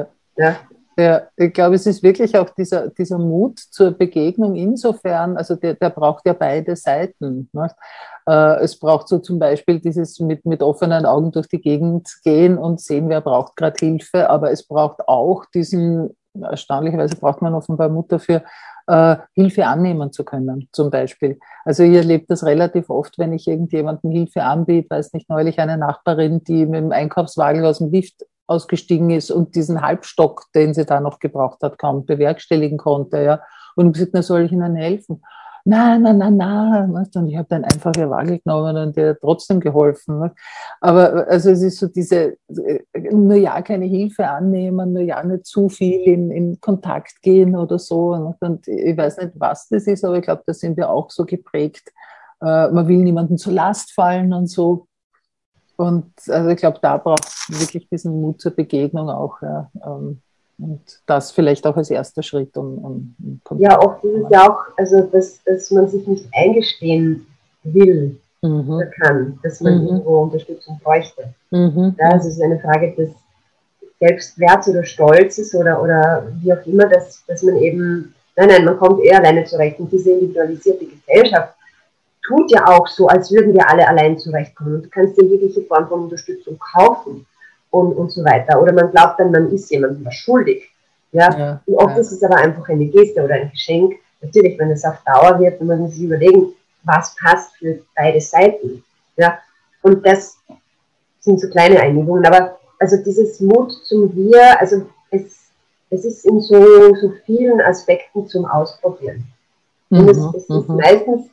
Ja, ich glaube, es ist wirklich auch dieser Mut zur Begegnung insofern, also der braucht ja beide Seiten. Ne? Es braucht so zum Beispiel dieses mit offenen Augen durch die Gegend gehen und sehen, wer braucht gerade Hilfe, aber es braucht auch erstaunlicherweise braucht man offenbar Mut dafür, Hilfe annehmen zu können, zum Beispiel. Also ich erlebe das relativ oft, wenn ich irgendjemandem Hilfe anbiete, weiß nicht, neulich eine Nachbarin, die mit dem Einkaufswagen aus dem Lift ausgestiegen ist und diesen Halbstock, den sie da noch gebraucht hat, kaum bewerkstelligen konnte, ja. Und ich gesagt, na, soll ich Ihnen helfen? Nein. Und ich habe dann einfach ihr Waage genommen und ihr trotzdem geholfen. Aber also es ist so nur ja keine Hilfe annehmen, nur ja nicht zu viel in Kontakt gehen oder so. Und ich weiß nicht, was das ist, aber ich glaube, da sind wir auch so geprägt. Man will niemandem zur Last fallen und so. Und also ich glaube, da braucht es wirklich diesen Mut zur Begegnung auch. Ja. Und das vielleicht auch als erster Schritt. Ja, oft ist es ja auch, also dass man sich nicht eingestehen will oder kann, dass man irgendwo Unterstützung bräuchte. Ja, also es ist eine Frage des Selbstwerts oder Stolzes oder wie auch immer, dass man eben, nein, man kommt eher alleine zurecht. Und diese individualisierte Gesellschaft tut ja auch so, als würden wir alle allein zurechtkommen. Und du kannst dir jegliche Form von Unterstützung kaufen. und so weiter. Oder man glaubt dann, man ist jemandem was schuldig. Ja? Und oft ist es aber einfach eine Geste oder ein Geschenk. Natürlich, wenn es auf Dauer wird, dann muss man sich überlegen, was passt für beide Seiten. Ja? Und das sind so kleine Einigungen. Aber also dieses Mut zum Wir, also es ist in so vielen Aspekten zum Ausprobieren. Und es ist meistens,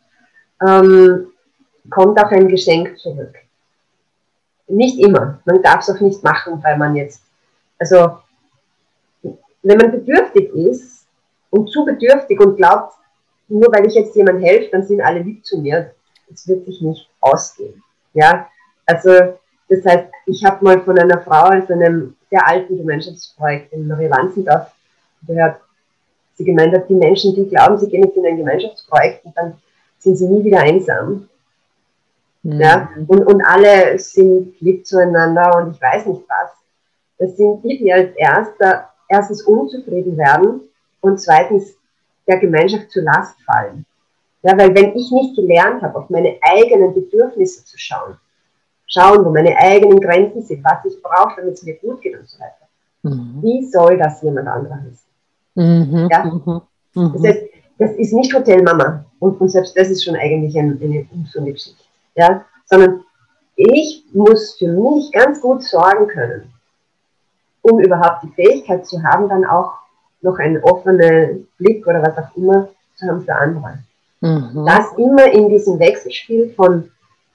kommt auch ein Geschenk zurück. Nicht immer. Man darf es auch nicht machen, weil man jetzt, also wenn man bedürftig ist und zu bedürftig und glaubt, nur weil ich jetzt jemandem helfe, dann sind alle lieb zu mir, das wird sich nicht ausgehen. Ja, also das heißt, ich habe mal von einer Frau aus einem sehr alten Gemeinschaftsprojekt in Maria-Lanzendorf gehört, sie gemeint hat, die Menschen, die glauben, sie gehen jetzt in ein Gemeinschaftsprojekt und dann sind sie nie wieder einsam. Ja, und alle sind lieb zueinander und ich weiß nicht was. Das sind die, die als erstens unzufrieden werden und zweitens der Gemeinschaft zur Last fallen. Ja, weil wenn ich nicht gelernt habe, auf meine eigenen Bedürfnisse zu schauen, wo meine eigenen Grenzen sind, was ich brauche, damit es mir gut geht und so weiter, wie soll das jemand anderes wissen? Ja? Das heißt, das ist nicht Hotelmama und selbst das ist schon eigentlich eine ungesunde Geschichte. Ja? Sondern ich muss für mich ganz gut sorgen können, um überhaupt die Fähigkeit zu haben, dann auch noch einen offenen Blick oder was auch immer zu haben für andere. Das immer in diesem Wechselspiel von,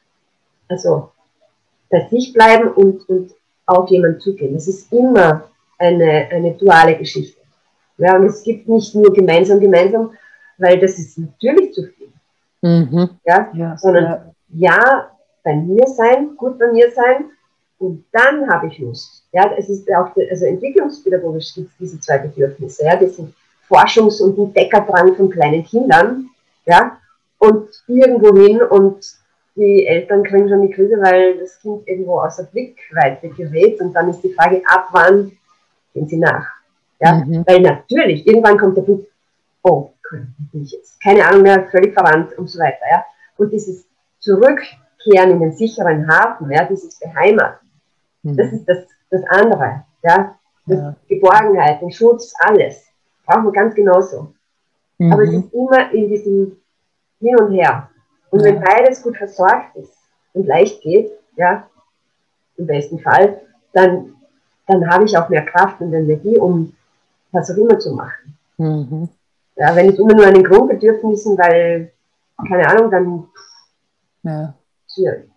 also bei sich bleiben und auf jemanden zugehen. Das ist immer eine duale Geschichte. Ja, und es gibt nicht nur gemeinsam, weil das ist natürlich zu viel. Sondern bei mir sein, gut bei mir sein und dann habe ich Lust. Ja, es ist auch, also entwicklungspädagogisch gibt es diese zwei Bedürfnisse. Ja, das sind Forschungs- und Entdeckerdrang von kleinen Kindern. Ja, und irgendwo hin und die Eltern kriegen schon die Krise, weil das Kind irgendwo außer Blickweite gerät und dann ist die Frage, ab wann gehen sie nach? Ja, weil natürlich, irgendwann kommt der Blick, oh, bin ich jetzt, keine Ahnung mehr, völlig verwandt und so weiter. Ja, und dieses Zurückkehren in den sicheren Hafen, ja, dieses Beheimaten, das ist das andere. Ja, das Geborgenheit, den Schutz, alles. Brauchen wir ganz genauso. Aber es ist immer in diesem Hin und Her. Und wenn beides gut versorgt ist und leicht geht, ja, im besten Fall, dann habe ich auch mehr Kraft und Energie, um was auch immer zu machen. Ja, wenn ich immer nur an den Grundbedürfnissen, weil, keine Ahnung, dann schwierig.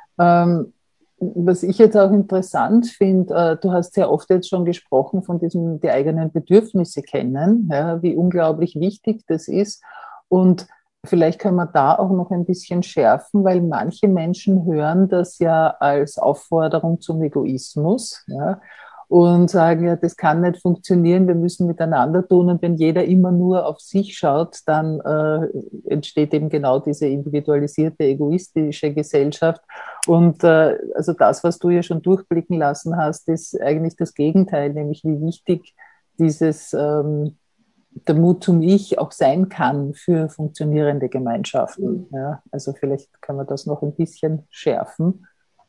Was ich jetzt auch interessant finde, du hast sehr oft jetzt schon gesprochen von diesem, die eigenen Bedürfnisse kennen, ja, wie unglaublich wichtig das ist. Und vielleicht können wir da auch noch ein bisschen schärfen, weil manche Menschen hören das ja als Aufforderung zum Egoismus, ja, und sagen, ja, das kann nicht funktionieren, wir müssen miteinander tun. Und wenn jeder immer nur auf sich schaut, dann entsteht eben genau diese individualisierte, egoistische Gesellschaft. Und also das, was du ja schon durchblicken lassen hast, ist eigentlich das Gegenteil, nämlich wie wichtig dieses der Mut zum Ich auch sein kann für funktionierende Gemeinschaften. Ja, also vielleicht können wir das noch ein bisschen schärfen.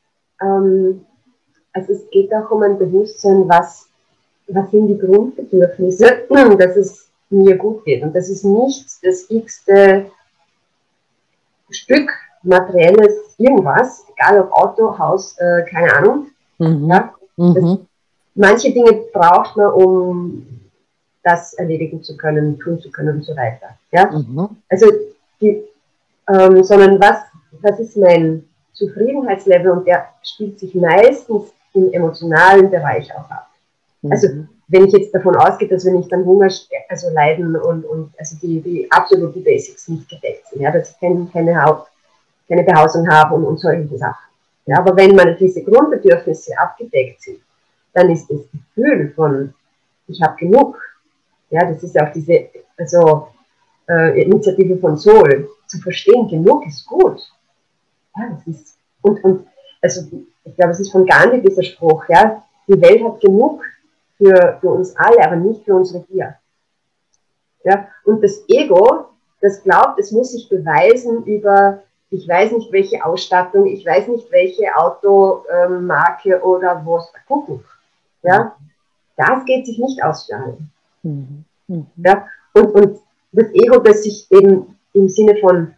Also es geht auch um ein Bewusstsein, was sind die Grundbedürfnisse, dass es mir gut geht. Und das ist nicht das x-te Stück materielles irgendwas, egal ob Auto, Haus, keine Ahnung. Ja? Manche Dinge braucht man, um das erledigen zu können, tun zu können und so weiter. Ja? Also sondern was ist mein Zufriedenheitslevel, und der spielt sich meistens im emotionalen Bereich auch ab. Also wenn ich jetzt davon ausgehe, dass wenn ich dann Hunger, also Leiden und also die absoluten Basics nicht gedeckt sind, ja, dass ich keine Behausung habe und solche Sachen. Ja, aber wenn meine diese Grundbedürfnisse abgedeckt sind, dann ist das Gefühl von, ich habe genug, ja, das ist auch diese Initiative von Soul, zu verstehen, genug ist gut. Ja, das ist, und also ich glaube, es ist von Gandhi dieser Spruch, ja, die Welt hat genug für uns alle, aber nicht für unsere Gier. Ja, und das Ego, das glaubt, es muss sich beweisen über ich weiß nicht, welche Ausstattung, ich weiß nicht, welche Automarke oder was, Kuckuck. Ja? Das geht sich nicht aus für alle. Ja? Und das Ego, das sich eben im Sinne von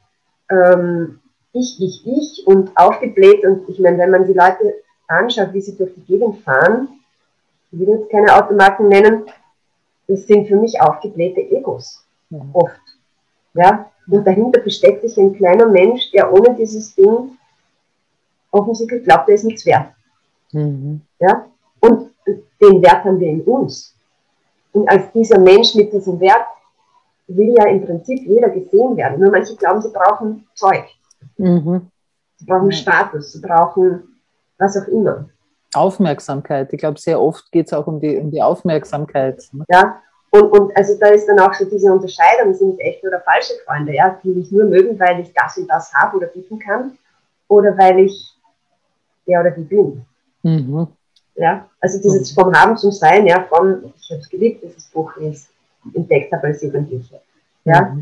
ich und aufgebläht, und ich meine, wenn man die Leute anschaut, wie sie durch die Gegend fahren, ich will jetzt keine Automarken nennen, das sind für mich aufgeblähte Egos, oft. Ja? Und dahinter versteckt sich ein kleiner Mensch, der ohne dieses Ding offensichtlich glaubt, er ist nichts wert. Ja? Und den Wert haben wir in uns. Und als dieser Mensch mit diesem Wert will ja im Prinzip jeder gesehen werden. Nur manche glauben, sie brauchen Zeug. Sie brauchen Status, sie brauchen was auch immer. Aufmerksamkeit. Ich glaube, sehr oft geht es auch um die Aufmerksamkeit. Ja, und also da ist dann auch so diese Unterscheidung, sind es echte oder falsche Freunde, ja, die mich nur mögen, weil ich das und das habe oder bieten kann, oder weil ich der oder die bin. Ja, also dieses vom Haben zum Sein, ja, ich habe es geliebt, dieses Buch, wie ich es entdeckt habe als Jugendliche. Ja,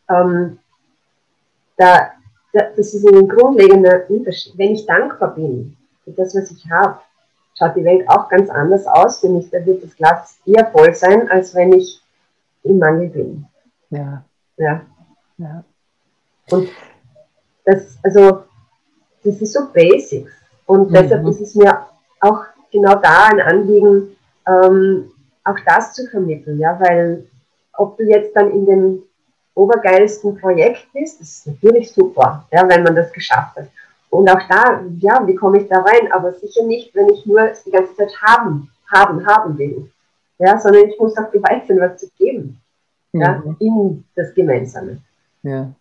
das ist ein grundlegender Unterschied. Wenn ich dankbar bin für das, was ich habe, schaut die Welt auch ganz anders aus. Für mich, da wird das Glas eher voll sein, als wenn ich im Mangel bin. Ja. Und das ist so Basics. Und deshalb ist es mir auch genau da ein Anliegen, auch das zu vermitteln. Ja? Weil ob du jetzt dann in dem obergeilsten Projekt bist, das ist natürlich super, ja, wenn man das geschafft hat. Und auch da, ja, wie komme ich da rein? Aber sicher nicht, wenn ich nur die ganze Zeit haben will. Ja, sondern ich muss auch bereit sein, was zu geben. Ja, in das Gemeinsame. Ja.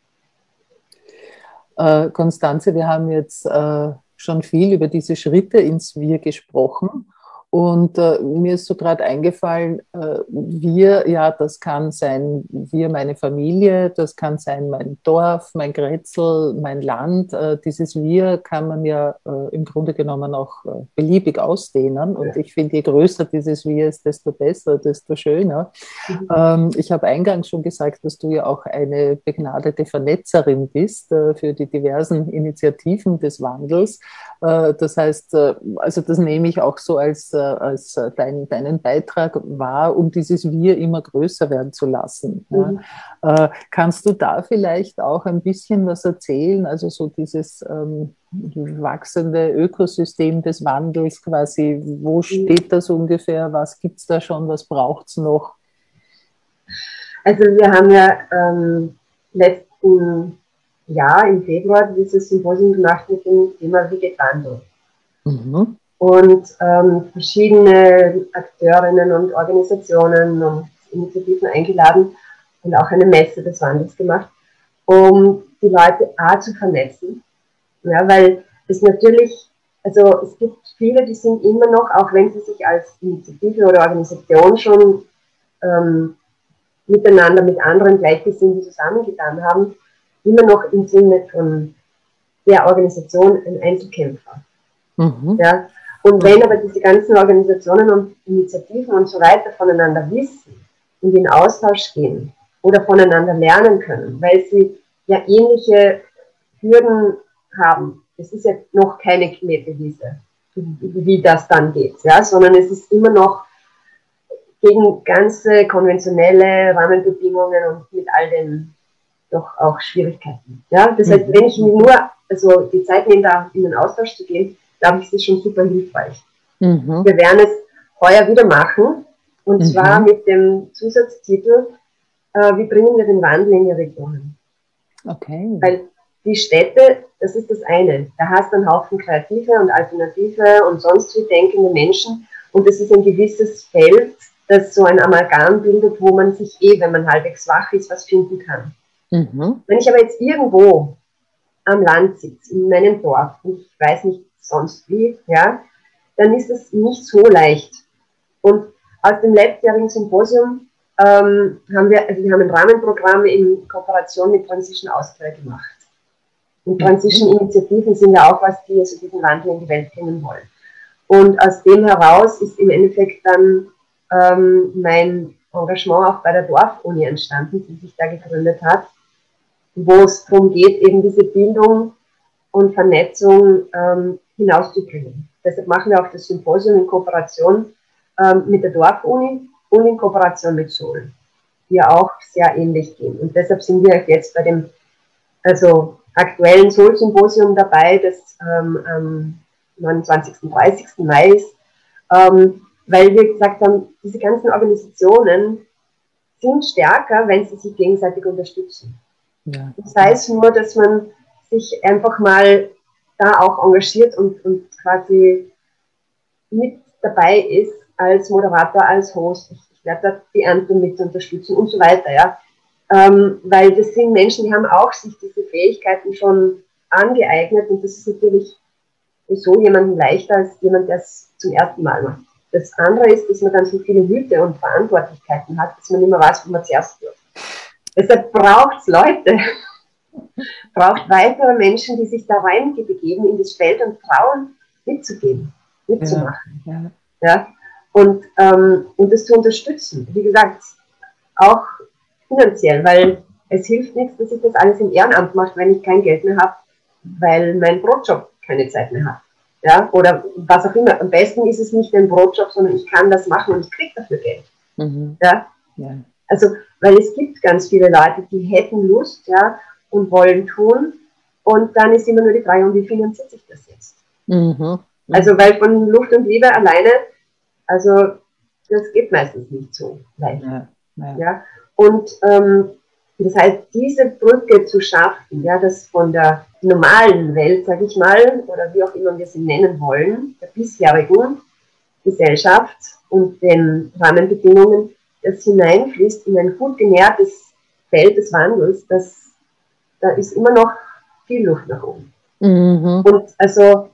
Constanze, wir haben jetzt schon viel über diese Schritte ins Wir gesprochen. Und mir ist so gerade eingefallen, wir, ja, das kann sein wir, meine Familie, das kann sein mein Dorf, mein Grätzl, mein Land. Dieses Wir kann man ja im Grunde genommen auch beliebig ausdehnen. Und ich finde, je größer dieses Wir ist, desto besser, desto schöner. Ich habe eingangs schon gesagt, dass du ja auch eine begnadete Vernetzerin bist für die diversen Initiativen des Wandels. Das heißt, also das nehme ich auch so als deinen Beitrag wahr, um dieses Wir immer größer werden zu lassen. Ja. Kannst du da vielleicht auch ein bisschen was erzählen? Also so dieses wachsende Ökosystem des Wandels quasi, wo steht das ungefähr? Was gibt es da schon? Was braucht es noch? Also wir haben ja letzten Jahr im Februar dieses Symposium gemacht mit dem Thema Wie geht Wandel? Und verschiedene Akteurinnen und Organisationen und Initiativen eingeladen und auch eine Messe des Wandels gemacht, um die Leute zu vernetzen. Ja, weil es natürlich, also es gibt viele, die sind immer noch, auch wenn sie sich als Initiative oder Organisation schon miteinander mit anderen Gleichgesinnten zusammengetan haben, immer noch im Sinne von der Organisation ein Einzelkämpfer. Ja? Und wenn aber diese ganzen Organisationen und Initiativen und so weiter voneinander wissen und in Austausch gehen oder voneinander lernen können, weil sie ja ähnliche Hürden haben, es ist ja noch keine Knettewiese, wie das dann geht, ja? Sondern es ist immer noch gegen ganze konventionelle Rahmenbedingungen und mit all den doch auch Schwierigkeiten. Ja? Das heißt, wenn ich mir nur die Zeit nehme, da in den Austausch zu gehen, glaube ich, ist das schon super hilfreich. Wir werden es heuer wieder machen, und zwar mit dem Zusatztitel wie bringen wir den Wandel in die Regionen? Okay. Weil die Städte, das ist das eine. Da hast du einen Haufen kreative und alternative und sonst wie denkende Menschen, und das ist ein gewisses Feld, das so ein Amalgam bildet, wo man sich wenn man halbwegs wach ist, was finden kann. Wenn ich aber jetzt irgendwo am Land sitze, in meinem Dorf, und ich weiß nicht sonst wie, ja, dann ist es nicht so leicht. Und aus dem letztjährigen Symposium haben wir ein Rahmenprogramm in Kooperation mit Transition Austria gemacht. Und Transition-Initiativen sind ja auch was, die also diesen Wandel in die Welt bringen wollen. Und aus dem heraus ist im Endeffekt dann mein Engagement auch bei der Dorfuni entstanden, die sich da gegründet hat. wo es darum geht, eben diese Bildung und Vernetzung hinauszubringen. Deshalb machen wir auch das Symposium in Kooperation mit der Dorfuni und in Kooperation mit Sol, die ja auch sehr ähnlich gehen. Und deshalb sind wir jetzt bei dem aktuellen Sol-Symposium dabei, das am 29. und 30. Mai ist, weil wir gesagt haben, diese ganzen Organisationen sind stärker, wenn sie sich gegenseitig unterstützen. Ja. Das heißt nur, dass man sich einfach mal da auch engagiert und quasi mit dabei ist als Moderator, als Host. Ich werde da die Ernte mit unterstützen und so weiter, ja. Weil das sind Menschen, die haben auch sich diese Fähigkeiten schon angeeignet und das ist natürlich für so jemanden leichter als jemand, der es zum ersten Mal macht. Das andere ist, dass man dann so viele Hüte und Verantwortlichkeiten hat, dass man nicht mehr weiß, wo man zuerst wird. Deshalb braucht es Leute, braucht weitere Menschen, die sich da reingegeben in das Feld und trauen, mitzugehen, mitzumachen. Ja. Ja? Und das zu unterstützen. Wie gesagt, auch finanziell, weil es hilft nichts, dass ich das alles im Ehrenamt mache, wenn ich kein Geld mehr habe, weil mein Brotjob keine Zeit mehr hat. Ja? Oder was auch immer. Am besten ist es nicht ein Brotjob, sondern ich kann das machen und ich kriege dafür Geld. Mhm. Ja? Ja. Also, weil es gibt ganz viele Leute, die hätten Lust, ja, und wollen tun. Und dann ist immer nur die Frage, wie finanziert sich das jetzt? Mhm. Also, weil von Luft und Liebe alleine, also, das geht meistens nicht so leicht. Ja. Ja. Ja? Und das heißt, diese Brücke zu schaffen, ja, das von der normalen Welt, sage ich mal, oder wie auch immer wir sie nennen wollen, der bisherigen Gesellschaft und den Rahmenbedingungen, das hineinfließt in ein gut genährtes Feld des Wandels, da ist immer noch viel Luft nach oben. Mhm. Und also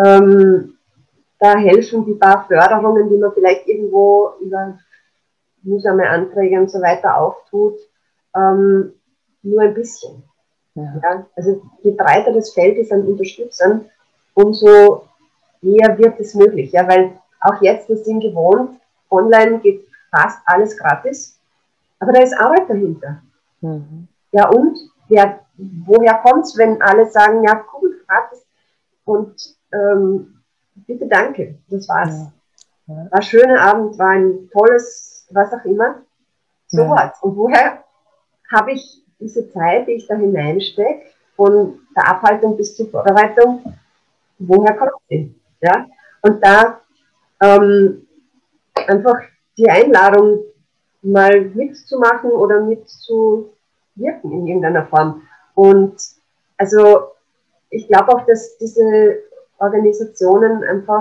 da helfen die paar Förderungen, die man vielleicht irgendwo über mühsame Anträge und so weiter auftut, nur ein bisschen. Ja. Ja? Also je breiter das Feld ist an Unterstützern, umso eher wird es möglich. Ja? Weil auch jetzt, wir sind gewohnt, online geht fast alles gratis, aber da ist Arbeit dahinter. Mhm. Ja, und woher kommt es, wenn alle sagen, ja, cool, gratis und bitte danke, das war's. Ja. Ja. War ein schöner Abend, war ein tolles, was auch immer, so was. Und woher habe ich diese Zeit, die ich da hineinstecke, von der Abhaltung bis zur Vorbereitung, woher kommt sie? Ja? Und da einfach die Einladung mal mitzumachen oder mitzuwirken in irgendeiner Form. Und also ich glaube auch, dass diese Organisationen einfach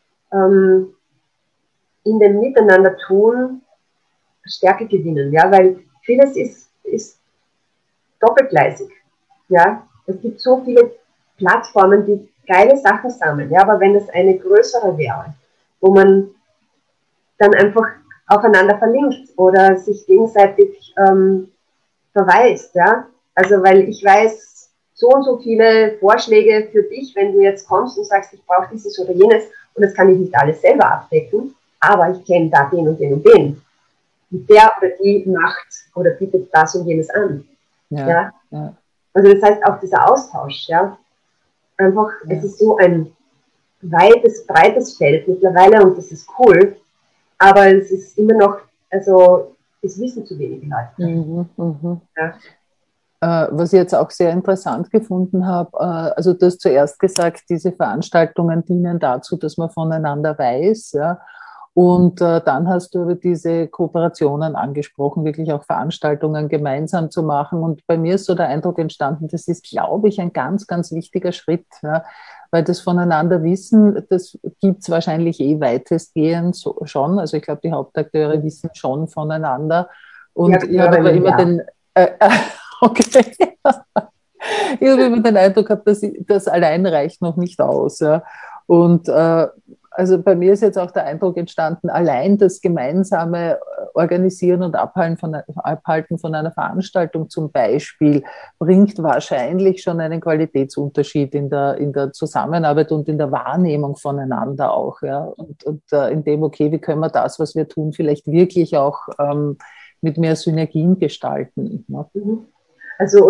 in dem Miteinander tun Stärke gewinnen, ja, weil vieles ist doppelgleisig, ja. Es gibt so viele Plattformen, die geile Sachen sammeln, ja, aber wenn es eine größere wäre, wo man dann einfach aufeinander verlinkt oder sich gegenseitig verweist, ja. Also, weil ich weiß, so und so viele Vorschläge für dich, wenn du jetzt kommst und sagst, ich brauche dieses oder jenes und das kann ich nicht alles selber abdecken, aber ich kenne da den und den und den. Und der oder die macht oder bietet das und jenes an. Ja, ja? Ja. Also das heißt auch dieser Austausch, ja. Einfach, ja. Es ist so ein weites, breites Feld mittlerweile und das ist cool, aber es ist immer noch, also es wissen zu wenige Leute. Mhm, ja. Was ich jetzt auch sehr interessant gefunden habe, also du hast zuerst gesagt, diese Veranstaltungen dienen dazu, dass man voneinander weiß, ja. Und dann hast du diese Kooperationen angesprochen, wirklich auch Veranstaltungen gemeinsam zu machen. Und bei mir ist so der Eindruck entstanden, das ist, glaube ich, ein ganz, ganz wichtiger Schritt, ja, weil das voneinander Wissen, das gibt es wahrscheinlich weitestgehend schon. Also ich glaube, die Hauptakteure wissen schon voneinander. Und ja, ich habe aber immer den... okay. Ich habe immer den Eindruck gehabt, dass das allein reicht noch nicht aus. Ja. Und also bei mir ist jetzt auch der Eindruck entstanden, allein das gemeinsame Organisieren und Abhalten von einer Veranstaltung zum Beispiel bringt wahrscheinlich schon einen Qualitätsunterschied in der Zusammenarbeit und in der Wahrnehmung voneinander auch. Ja. Und in dem, okay, wie können wir das, was wir tun, vielleicht wirklich auch mit mehr Synergien gestalten. Ne? Also, oder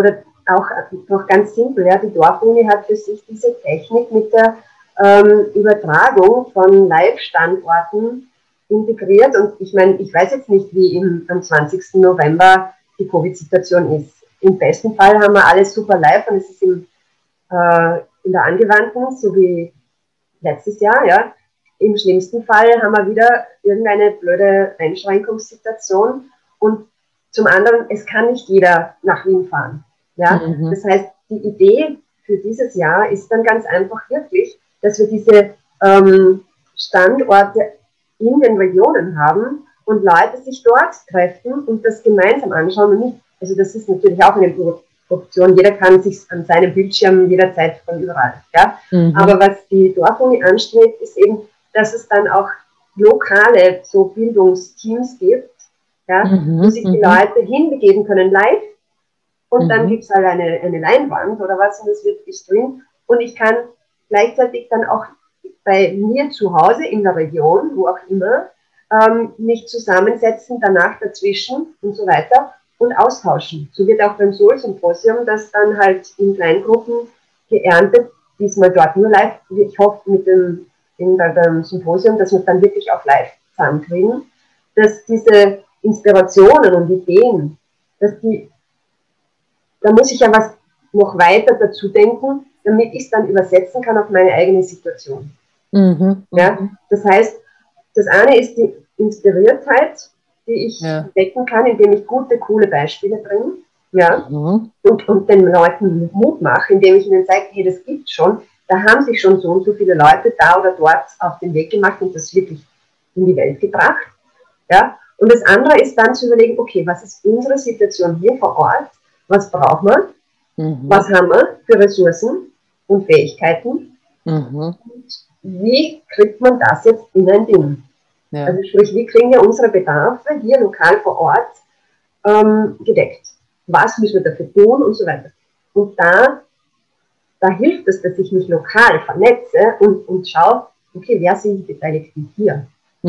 auch noch ganz simpel, ja, die Dorfuni hat für sich diese Technik mit der Übertragung von Live-Standorten integriert. Und ich meine, ich weiß jetzt nicht, wie am 20. November die Covid-Situation ist. Im besten Fall haben wir alles super live und es ist in der Angewandten, so wie letztes Jahr, ja. Im schlimmsten Fall haben wir wieder irgendeine blöde Einschränkungssituation und zum anderen, es kann nicht jeder nach Wien fahren. Ja? Mhm. Das heißt, die Idee für dieses Jahr ist dann ganz einfach wirklich, dass wir diese Standorte in den Regionen haben und Leute sich dort treffen und das gemeinsam anschauen und nicht, also das ist natürlich auch eine Option, jeder kann sich an seinem Bildschirm jederzeit von überall. Ja? Mhm. Aber was die Dorfuni anstrebt, ist eben, dass es dann auch lokale so Bildungsteams gibt, ja, wo sich die Leute hinbegeben können live und dann gibt es halt eine Leinwand oder was und das wird gestreamt und ich kann gleichzeitig dann auch bei mir zu Hause in der Region, wo auch immer, mich zusammensetzen, danach dazwischen und so weiter und austauschen. So wird auch beim Soul-Symposium das dann halt in Kleingruppen geerntet, diesmal dort nur live. Ich hoffe beim Symposium, dass wir es dann wirklich auch live zusammenkriegen, dass diese Inspirationen und Ideen, da muss ich ja was noch weiter dazu denken, damit ich es dann übersetzen kann auf meine eigene Situation. Mhm. Ja? Das heißt, das eine ist die Inspiriertheit, die ich wecken kann, indem ich gute, coole Beispiele bringe, ja? Und den Leuten Mut mache, indem ich ihnen zeige, hey, das gibt's schon, da haben sich schon so und so viele Leute da oder dort auf den Weg gemacht und das wirklich in die Welt gebracht. Ja? Und das andere ist dann zu überlegen, okay, was ist unsere Situation hier vor Ort? Was brauchen wir? Was haben wir für Ressourcen und Fähigkeiten? Und wie kriegt man das jetzt in ein Ding? Ja. Also sprich, wie kriegen wir unsere Bedarfe hier lokal vor Ort gedeckt? Was müssen wir dafür tun und so weiter? Und da hilft es, dass ich mich lokal vernetze und schaue, okay, wer sind die Beteiligten hier?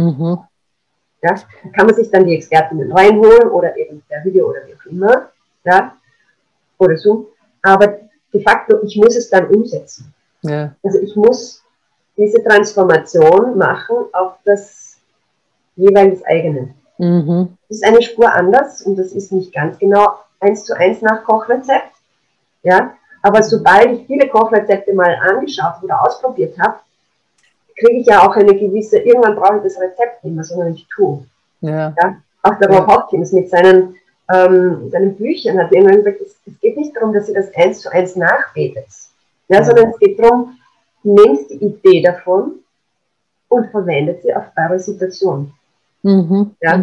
Ja, kann man sich dann die Expertinnen reinholen oder eben per Video oder wie auch immer, ja, oder so. Aber de facto, ich muss es dann umsetzen. Ja. Also ich muss diese Transformation machen auf das jeweils eigene. Das ist eine Spur anders und das ist nicht ganz genau 1:1 nach Kochrezept. Ja, aber sobald ich viele Kochrezepte mal angeschaut oder ausprobiert habe, kriege ich ja auch eine gewisse, irgendwann brauche ich das Rezept nicht mehr, sondern ich tue. Ja. Ja? Auch der Rob Hopkins mit seinen Büchern hat irgendwann gesagt, es geht nicht darum, dass ihr das 1:1 nachbetet, ja, sondern es geht darum, nehmt die Idee davon und verwendet sie auf eure Situation. Ja?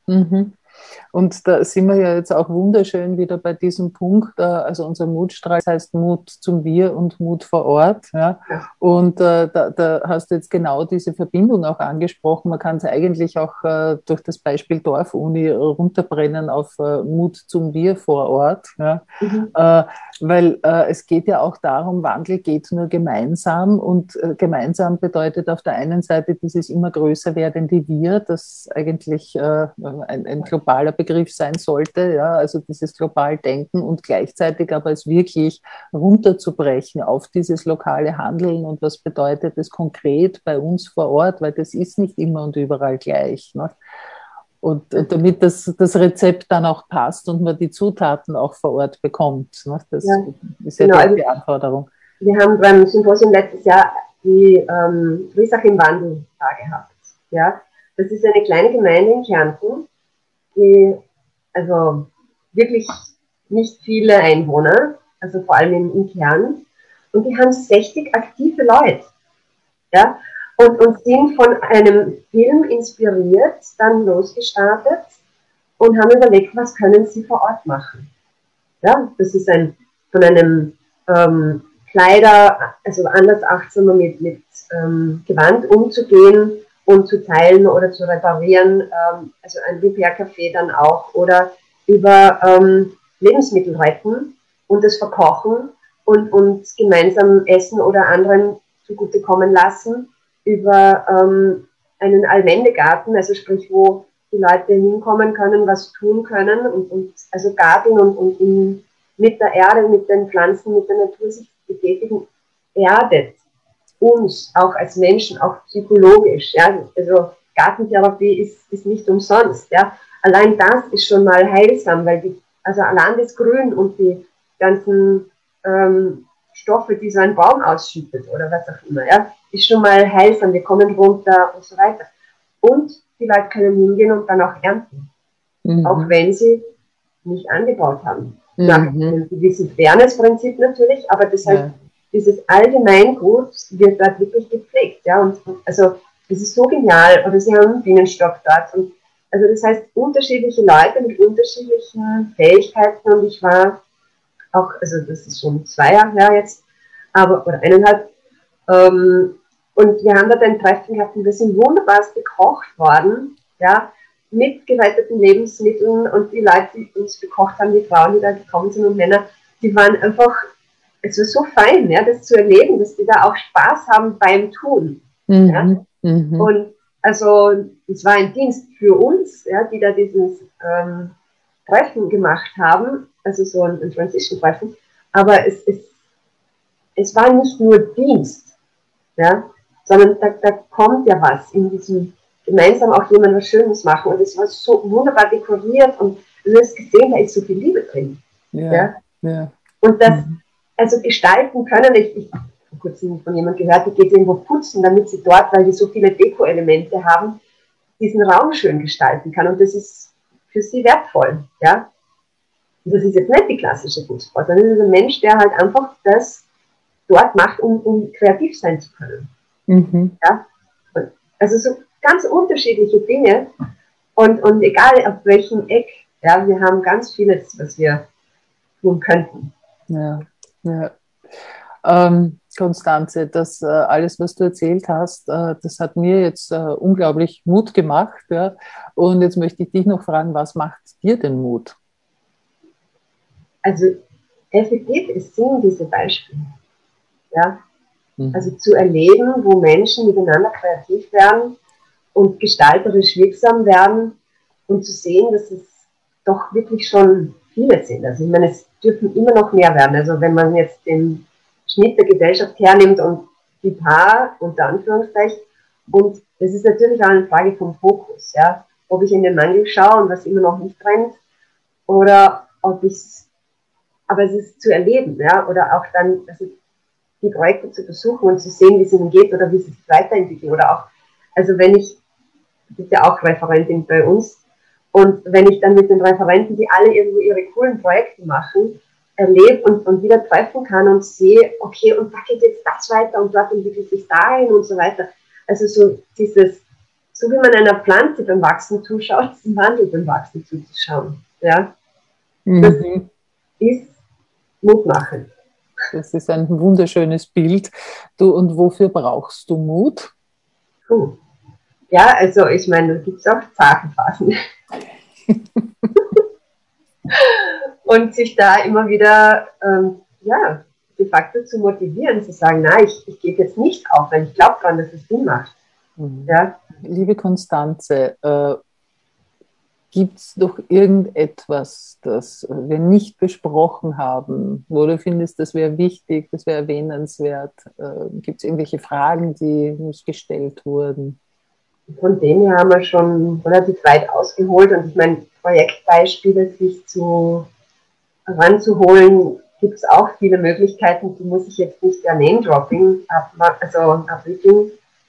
Und da sind wir ja jetzt auch wunderschön wieder bei diesem Punkt, also unser Mutstrahl heißt Mut zum Wir und Mut vor Ort. Ja? Und da hast du jetzt genau diese Verbindung auch angesprochen. Man kann es eigentlich auch durch das Beispiel Dorfuni runterbrennen auf Mut zum Wir vor Ort. Ja? Weil es geht ja auch darum, Wandel geht nur gemeinsam und gemeinsam bedeutet auf der einen Seite dieses immer größer werdende Wir, das eigentlich ein globaler Begriff sein sollte, ja, also dieses global Denken und gleichzeitig aber es wirklich runterzubrechen auf dieses lokale Handeln und was bedeutet es konkret bei uns vor Ort, weil das ist nicht immer und überall gleich. Ne? Und damit das Rezept dann auch passt und man die Zutaten auch vor Ort bekommt. Ne? Das ist ja die Anforderung. Wir haben beim Symposium letztes Jahr die Friesach im Wandel da gehabt. Ja? Das ist eine kleine Gemeinde in Kärnten, die also wirklich nicht viele Einwohner, also vor allem im Kern, und die haben 60 aktive Leute, ja, und sind von einem Film inspiriert, dann losgestartet und haben überlegt, was können sie vor Ort machen. Ja, das ist von einem Kleider, also anders achtsamer mit Gewand umzugehen und zu teilen oder zu reparieren, also ein Repair-Café dann auch, oder über Lebensmittel retten und das verkochen und gemeinsam essen oder anderen zugutekommen lassen, über einen Allmendegarten, also sprich, wo die Leute hinkommen können, was tun können und also garteln und in mit der Erde, mit den Pflanzen, mit der Natur sich betätigen, erdet uns auch als Menschen, auch psychologisch. Ja? Also Gartentherapie ist nicht umsonst. Ja? Allein das ist schon mal heilsam, weil also allein das Grün und die ganzen Stoffe, die so ein Baum ausschüttet oder was auch immer, ja, ist schon mal heilsam. Wir kommen runter und so weiter. Und die Leute können hingehen und dann auch ernten, auch wenn sie nicht angebaut haben. Nach einem gewissen Fairness-Prinzip natürlich, aber das heißt, dieses Allgemeingut wird dort wirklich gepflegt. Ja? Und also das ist so genial. Oder sie haben einen Bienenstock dort. Und, also das heißt, unterschiedliche Leute mit unterschiedlichen Fähigkeiten. Und ich war auch, also das ist schon 2 Jahre her jetzt, aber, oder 1,5. Und wir haben dort ein Treffen gehabt und wir sind wunderbar gekocht worden, ja, mit geretteten Lebensmitteln, und die Leute, die uns gekocht haben, die Frauen, die da gekommen sind und Männer, die waren einfach, es war so fein, ja, das zu erleben, dass die da auch Spaß haben beim Tun. Ja. Und also es war ein Dienst für uns, ja, die da dieses Treffen gemacht haben, also so ein Transition-Treffen, aber es war nicht nur Dienst, ja, sondern da kommt ja was in diesem gemeinsam auch jemand was Schönes machen, und es war so wunderbar dekoriert und du hast gesehen, da ist so viel Liebe drin. Ja. Und das, also gestalten können, ich habe vor kurzem von jemandem gehört, die geht irgendwo putzen, damit sie dort, weil die so viele Deko-Elemente haben, diesen Raum schön gestalten kann, und das ist für sie wertvoll. Ja. Und das ist jetzt nicht die klassische Putzfrau, sondern das ist ein Mensch, der halt einfach das dort macht, um kreativ sein zu können. Ja. Und also so ganz unterschiedliche Dinge, und egal auf welchem Eck, ja, wir haben ganz vieles, was wir tun könnten. Ja. Constanze, das alles, was du erzählt hast, das hat mir jetzt unglaublich Mut gemacht. Ja? Und jetzt möchte ich dich noch fragen, was macht dir denn Mut? Also effektiv, es sind diese Beispiele. Ja? Also zu erleben, wo Menschen miteinander kreativ werden und gestalterisch wirksam werden, und zu sehen, dass es doch wirklich schon viele sind. Also ich meine, es dürfen immer noch mehr werden. Also wenn man jetzt den Schnitt der Gesellschaft hernimmt und die paar, unter Anführungszeichen, und das ist natürlich auch eine Frage vom Fokus, ja, ob ich in den Mangel schaue und was immer noch nicht brennt, oder ob ich, aber es ist zu erleben, ja, oder auch dann, also die Projekte zu besuchen und zu sehen, wie es ihnen geht oder wie sie sich weiterentwickeln, oder auch, also wenn ich, du bist ja auch Referentin bei uns, und wenn ich dann mit den Referenten, die alle irgendwo ihre coolen Projekte machen, erlebe und wieder treffen kann und sehe, okay, und da geht jetzt das weiter und dort entwickelt sich dahin und so weiter. Also so dieses, so wie man einer Pflanze beim Wachsen zuschaut, diesem Wandel beim Wachsen zuzuschauen. Ja? Das ist mutmachend. Das ist ein wunderschönes Bild. Du, und wofür brauchst du Mut? Ja, also ich meine, da gibt es auch zarte Phasen. Und sich da immer wieder, ja, de facto zu motivieren, zu sagen, nein, ich gebe jetzt nicht auf, weil ich glaube daran, dass es Sinn macht. Ja? Liebe Constanze, gibt es doch irgendetwas, das wir nicht besprochen haben, wo du findest, das wäre wichtig, das wäre erwähnenswert? Gibt es irgendwelche Fragen, die nicht gestellt wurden? Von dem her haben wir schon relativ weit ausgeholt, und ich meine, Projektbeispiele sich ranzuholen, gibt es auch viele Möglichkeiten, die muss ich jetzt nicht der Name-Dropping abwickeln.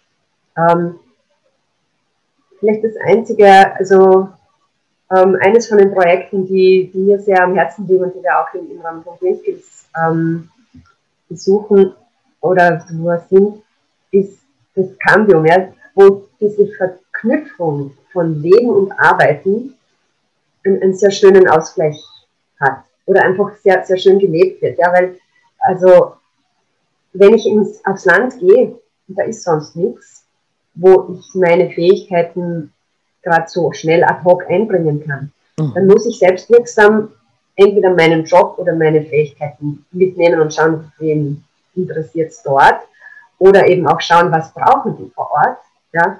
Vielleicht das Einzige, also eines von den Projekten, die mir sehr am Herzen liegen und die wir auch im Rahmen von Green Skills besuchen oder wo wir sind, ist das Cambium, ja, wo diese Verknüpfung von Leben und Arbeiten einen sehr schönen Ausgleich hat oder einfach sehr, sehr schön gelebt wird. Ja, weil, also, wenn ich aufs Land gehe, und da ist sonst nichts, wo ich meine Fähigkeiten gerade so schnell ad hoc einbringen kann, dann muss ich selbstwirksam entweder meinen Job oder meine Fähigkeiten mitnehmen und schauen, wen interessiert es dort, oder eben auch schauen, was brauchen die vor Ort, ja,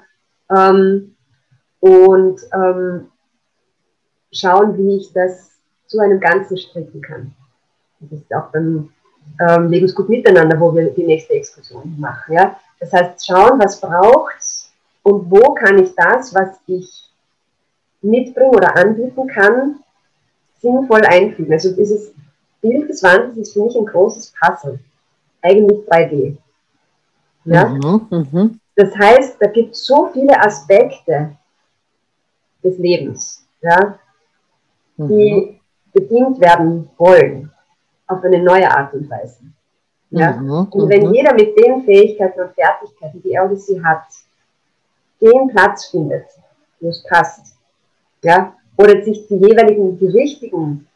schauen, wie ich das zu einem Ganzen stricken kann. Das ist auch beim Lebensgut Miteinander, wo wir die nächste Exkursion machen. Ja? Das heißt, schauen, was braucht's und wo kann ich das, was ich mitbringen oder anbieten kann, sinnvoll einfügen. Also dieses Bild des Wandels ist für mich ein großes Puzzle. Eigentlich 3D. Ja? Das heißt, da gibt es so viele Aspekte des Lebens, ja, die bedient werden wollen, auf eine neue Art und Weise. Ja? Und wenn jeder mit den Fähigkeiten und Fertigkeiten, die er oder sie hat, den Platz findet, wo es passt, ja, oder sich die jeweiligen, die richtigen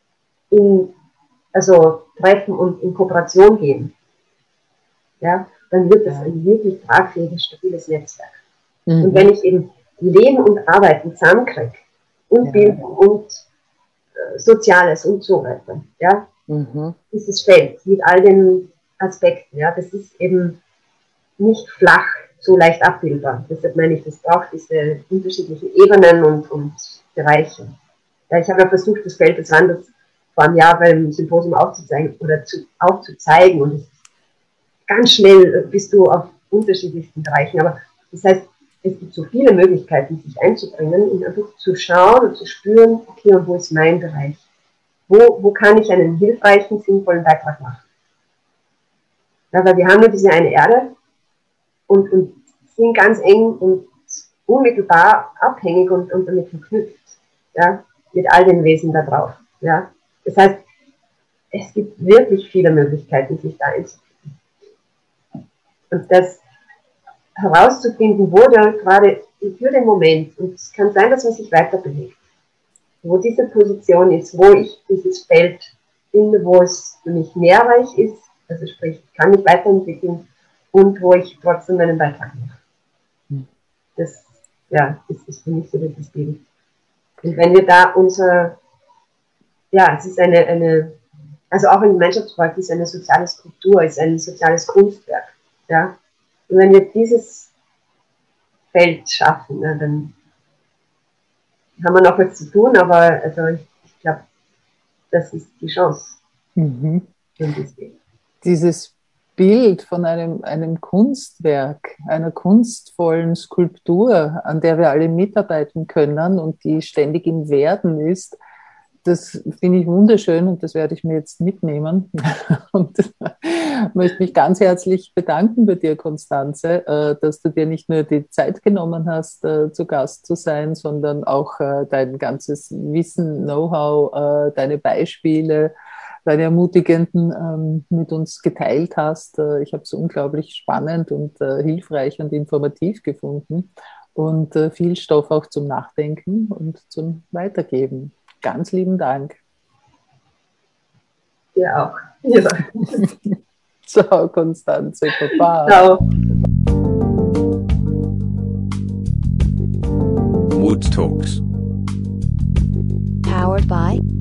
treffen und in Kooperation gehen, ja, dann wird das ein wirklich tragfähiges, stabiles Netzwerk. Und wenn ich eben Leben und Arbeiten zusammenkriege und Bildung und Soziales und so weiter, ja, dieses Feld mit all den Aspekten, ja, das ist eben nicht flach so leicht abbildbar. Deshalb meine ich, das braucht diese unterschiedlichen Ebenen und Bereiche. Ja, ich habe ja versucht, das Feld des Wandels vor einem Jahr beim Symposium aufzuzeigen oder aufzuzeigen, und ganz schnell bist du auf unterschiedlichsten Bereichen. Aber das heißt, es gibt so viele Möglichkeiten, sich einzubringen und einfach zu schauen und zu spüren, okay, und wo ist mein Bereich? Wo kann ich einen hilfreichen, sinnvollen Beitrag machen? Ja, weil wir haben nur diese eine Erde und sind ganz eng und unmittelbar abhängig und damit verknüpft, ja, mit all den Wesen da drauf. Ja. Das heißt, es gibt wirklich viele Möglichkeiten, sich da einzubringen. Und das herauszufinden, wo da gerade für den Moment, und es kann sein, dass man sich weiter bewegt, wo diese Position ist, wo ich dieses Feld finde, wo es für mich nährreich ist, also sprich, ich kann mich weiterentwickeln und wo ich trotzdem meinen Beitrag mache. Das ist für mich so das Bild. Und wenn wir da es ist also auch ein Gemeinschaftsprojekt ist eine soziale Struktur, ist ein soziales Kunstwerk. Ja? Und wenn wir dieses Feld schaffen, dann haben wir noch was zu tun, aber also ich glaube, das ist die Chance. Dieses Bild von einem Kunstwerk, einer kunstvollen Skulptur, an der wir alle mitarbeiten können und die ständig im Werden ist, das finde ich wunderschön und das werde ich mir jetzt mitnehmen und möchte mich ganz herzlich bedanken bei dir, Constanze, dass du dir nicht nur die Zeit genommen hast, zu Gast zu sein, sondern auch dein ganzes Wissen, Know-how, deine Beispiele, deine Ermutigenden mit uns geteilt hast. Ich habe es unglaublich spannend und hilfreich und informativ gefunden und viel Stoff auch zum Nachdenken und zum Weitergeben. Ganz lieben Dank. Dir auch. Ja. Ciao, Constanze. Baba. Ciao. Mood Talks. Powered by